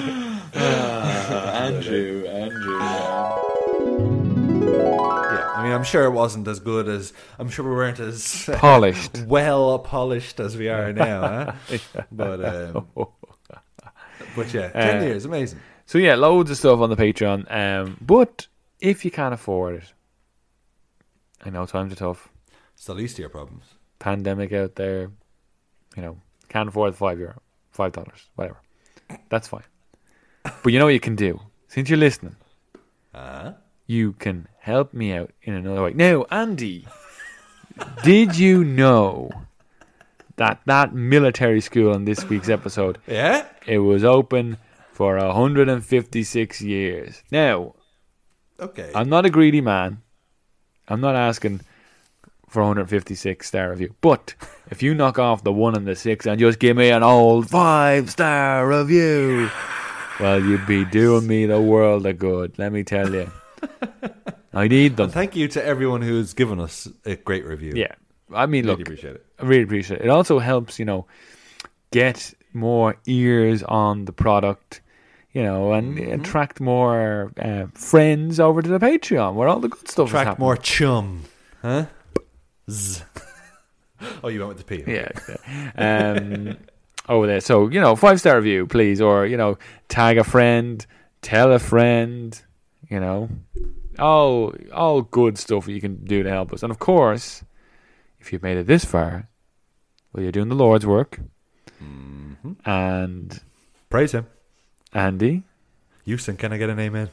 Ah, Andrew, Andrew. Yeah, I mean, I'm sure it wasn't as good as I'm sure we weren't as uh, Polished. well polished as we are now. Huh? But um, but yeah, ten Uh, years, amazing. So yeah, loads of stuff on the Patreon. Um, but if you can't afford it, I know times are tough. It's the least of your problems. Pandemic out there, you know, can't afford the five euro, five dollars, whatever. That's fine. But you know what you can do? Since you're listening, Uh-huh. you can help me out in another way. Now, Andy, did you know that that military school in this week's episode, Yeah? it was open for one hundred fifty-six years? Now, Okay. I'm not a greedy man. I'm not asking for one hundred fifty-six star review. But if you knock off the one and the six and just give me an old five star review, well, you'd be doing me the world of good, let me tell you. I need them. And thank you to everyone who's given us a great review. Yeah. I mean, Really look, appreciate it. I really appreciate it. It also helps, you know, get more ears on the product, you know, and Mm-hmm. attract more uh, friends over to the Patreon where all the good stuff is Attract happening. more chum. Huh? Z. Oh, you went with the P. Yeah. yeah. Um, over there. So, you know, five star review, please. Or, you know, tag a friend, tell a friend, you know. All, all good stuff you can do to help us. And of course, if you've made it this far, well, you're doing the Lord's work. Mm-hmm. And Praise him. Andy. Houston, can I get an amen?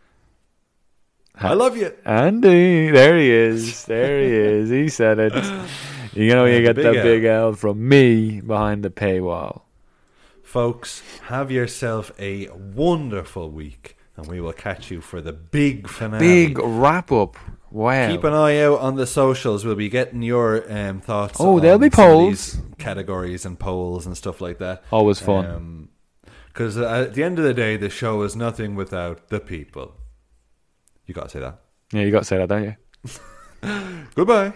I love you. Andy. There he is. There he is. He said it. You know, you Yeah, get the that big big L from me behind the paywall. Folks, have yourself a wonderful week, and we will catch you for the big finale. Big wrap up. Wow. Keep an eye out on the socials. We'll be getting your um, thoughts. Oh, on there'll be some of polls. these categories and polls and stuff like that. Always fun. Because at the end of the day, the show is nothing without the people. You got to say that. Yeah, you got to say that, don't you? Goodbye.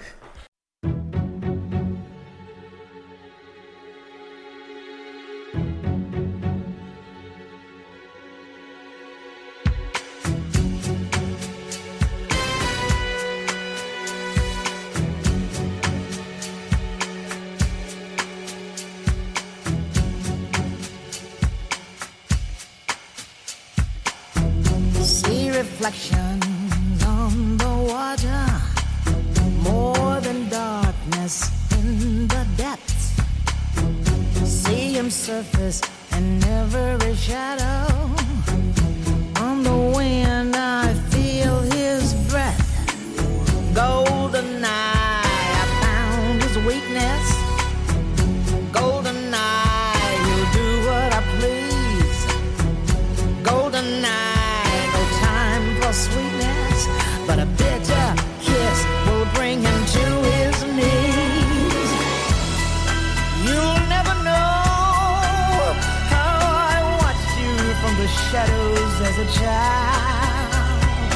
See reflections on the water, more than darkness in the depths. See him surface in every shadow. On the wind I feel his breath. Golden eye, I found his weakness. Golden eye, he'll do what I please. Golden eye, no time for sweetness, but a bitter kiss will bring him to his knees. You'll never know how I watched you from the shadows as a child.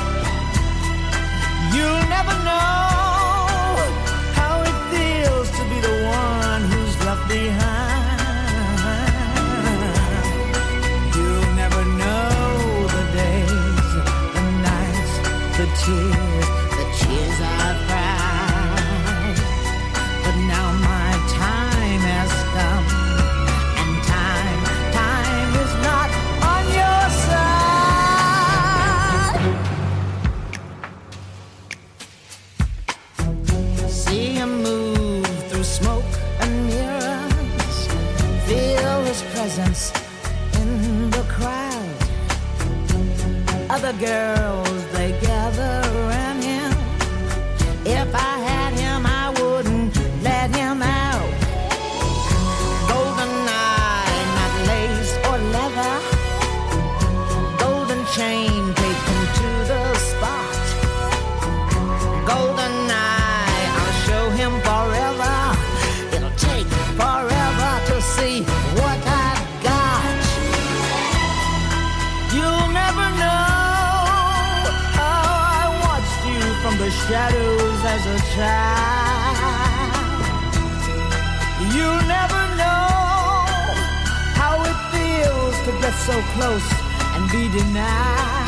You'll never know how it feels to be the one who's left behind. You'll never know the days, the nights, the tears, the tears I've cried. But now my time has come, and time, time is not on your side. See him move through smoke and mirrors, feel his presence in the crowd. Other girls, they gather around him. If I had him, I wouldn't let him out. Golden eye, not lace or leather. Golden chain, take him to the spot. Golden eye, I'll show him forever. It'll take forever to see what I've got. You'll never know how I watched you from the shadows as a child. You'll never know how it feels to get so close and be denied.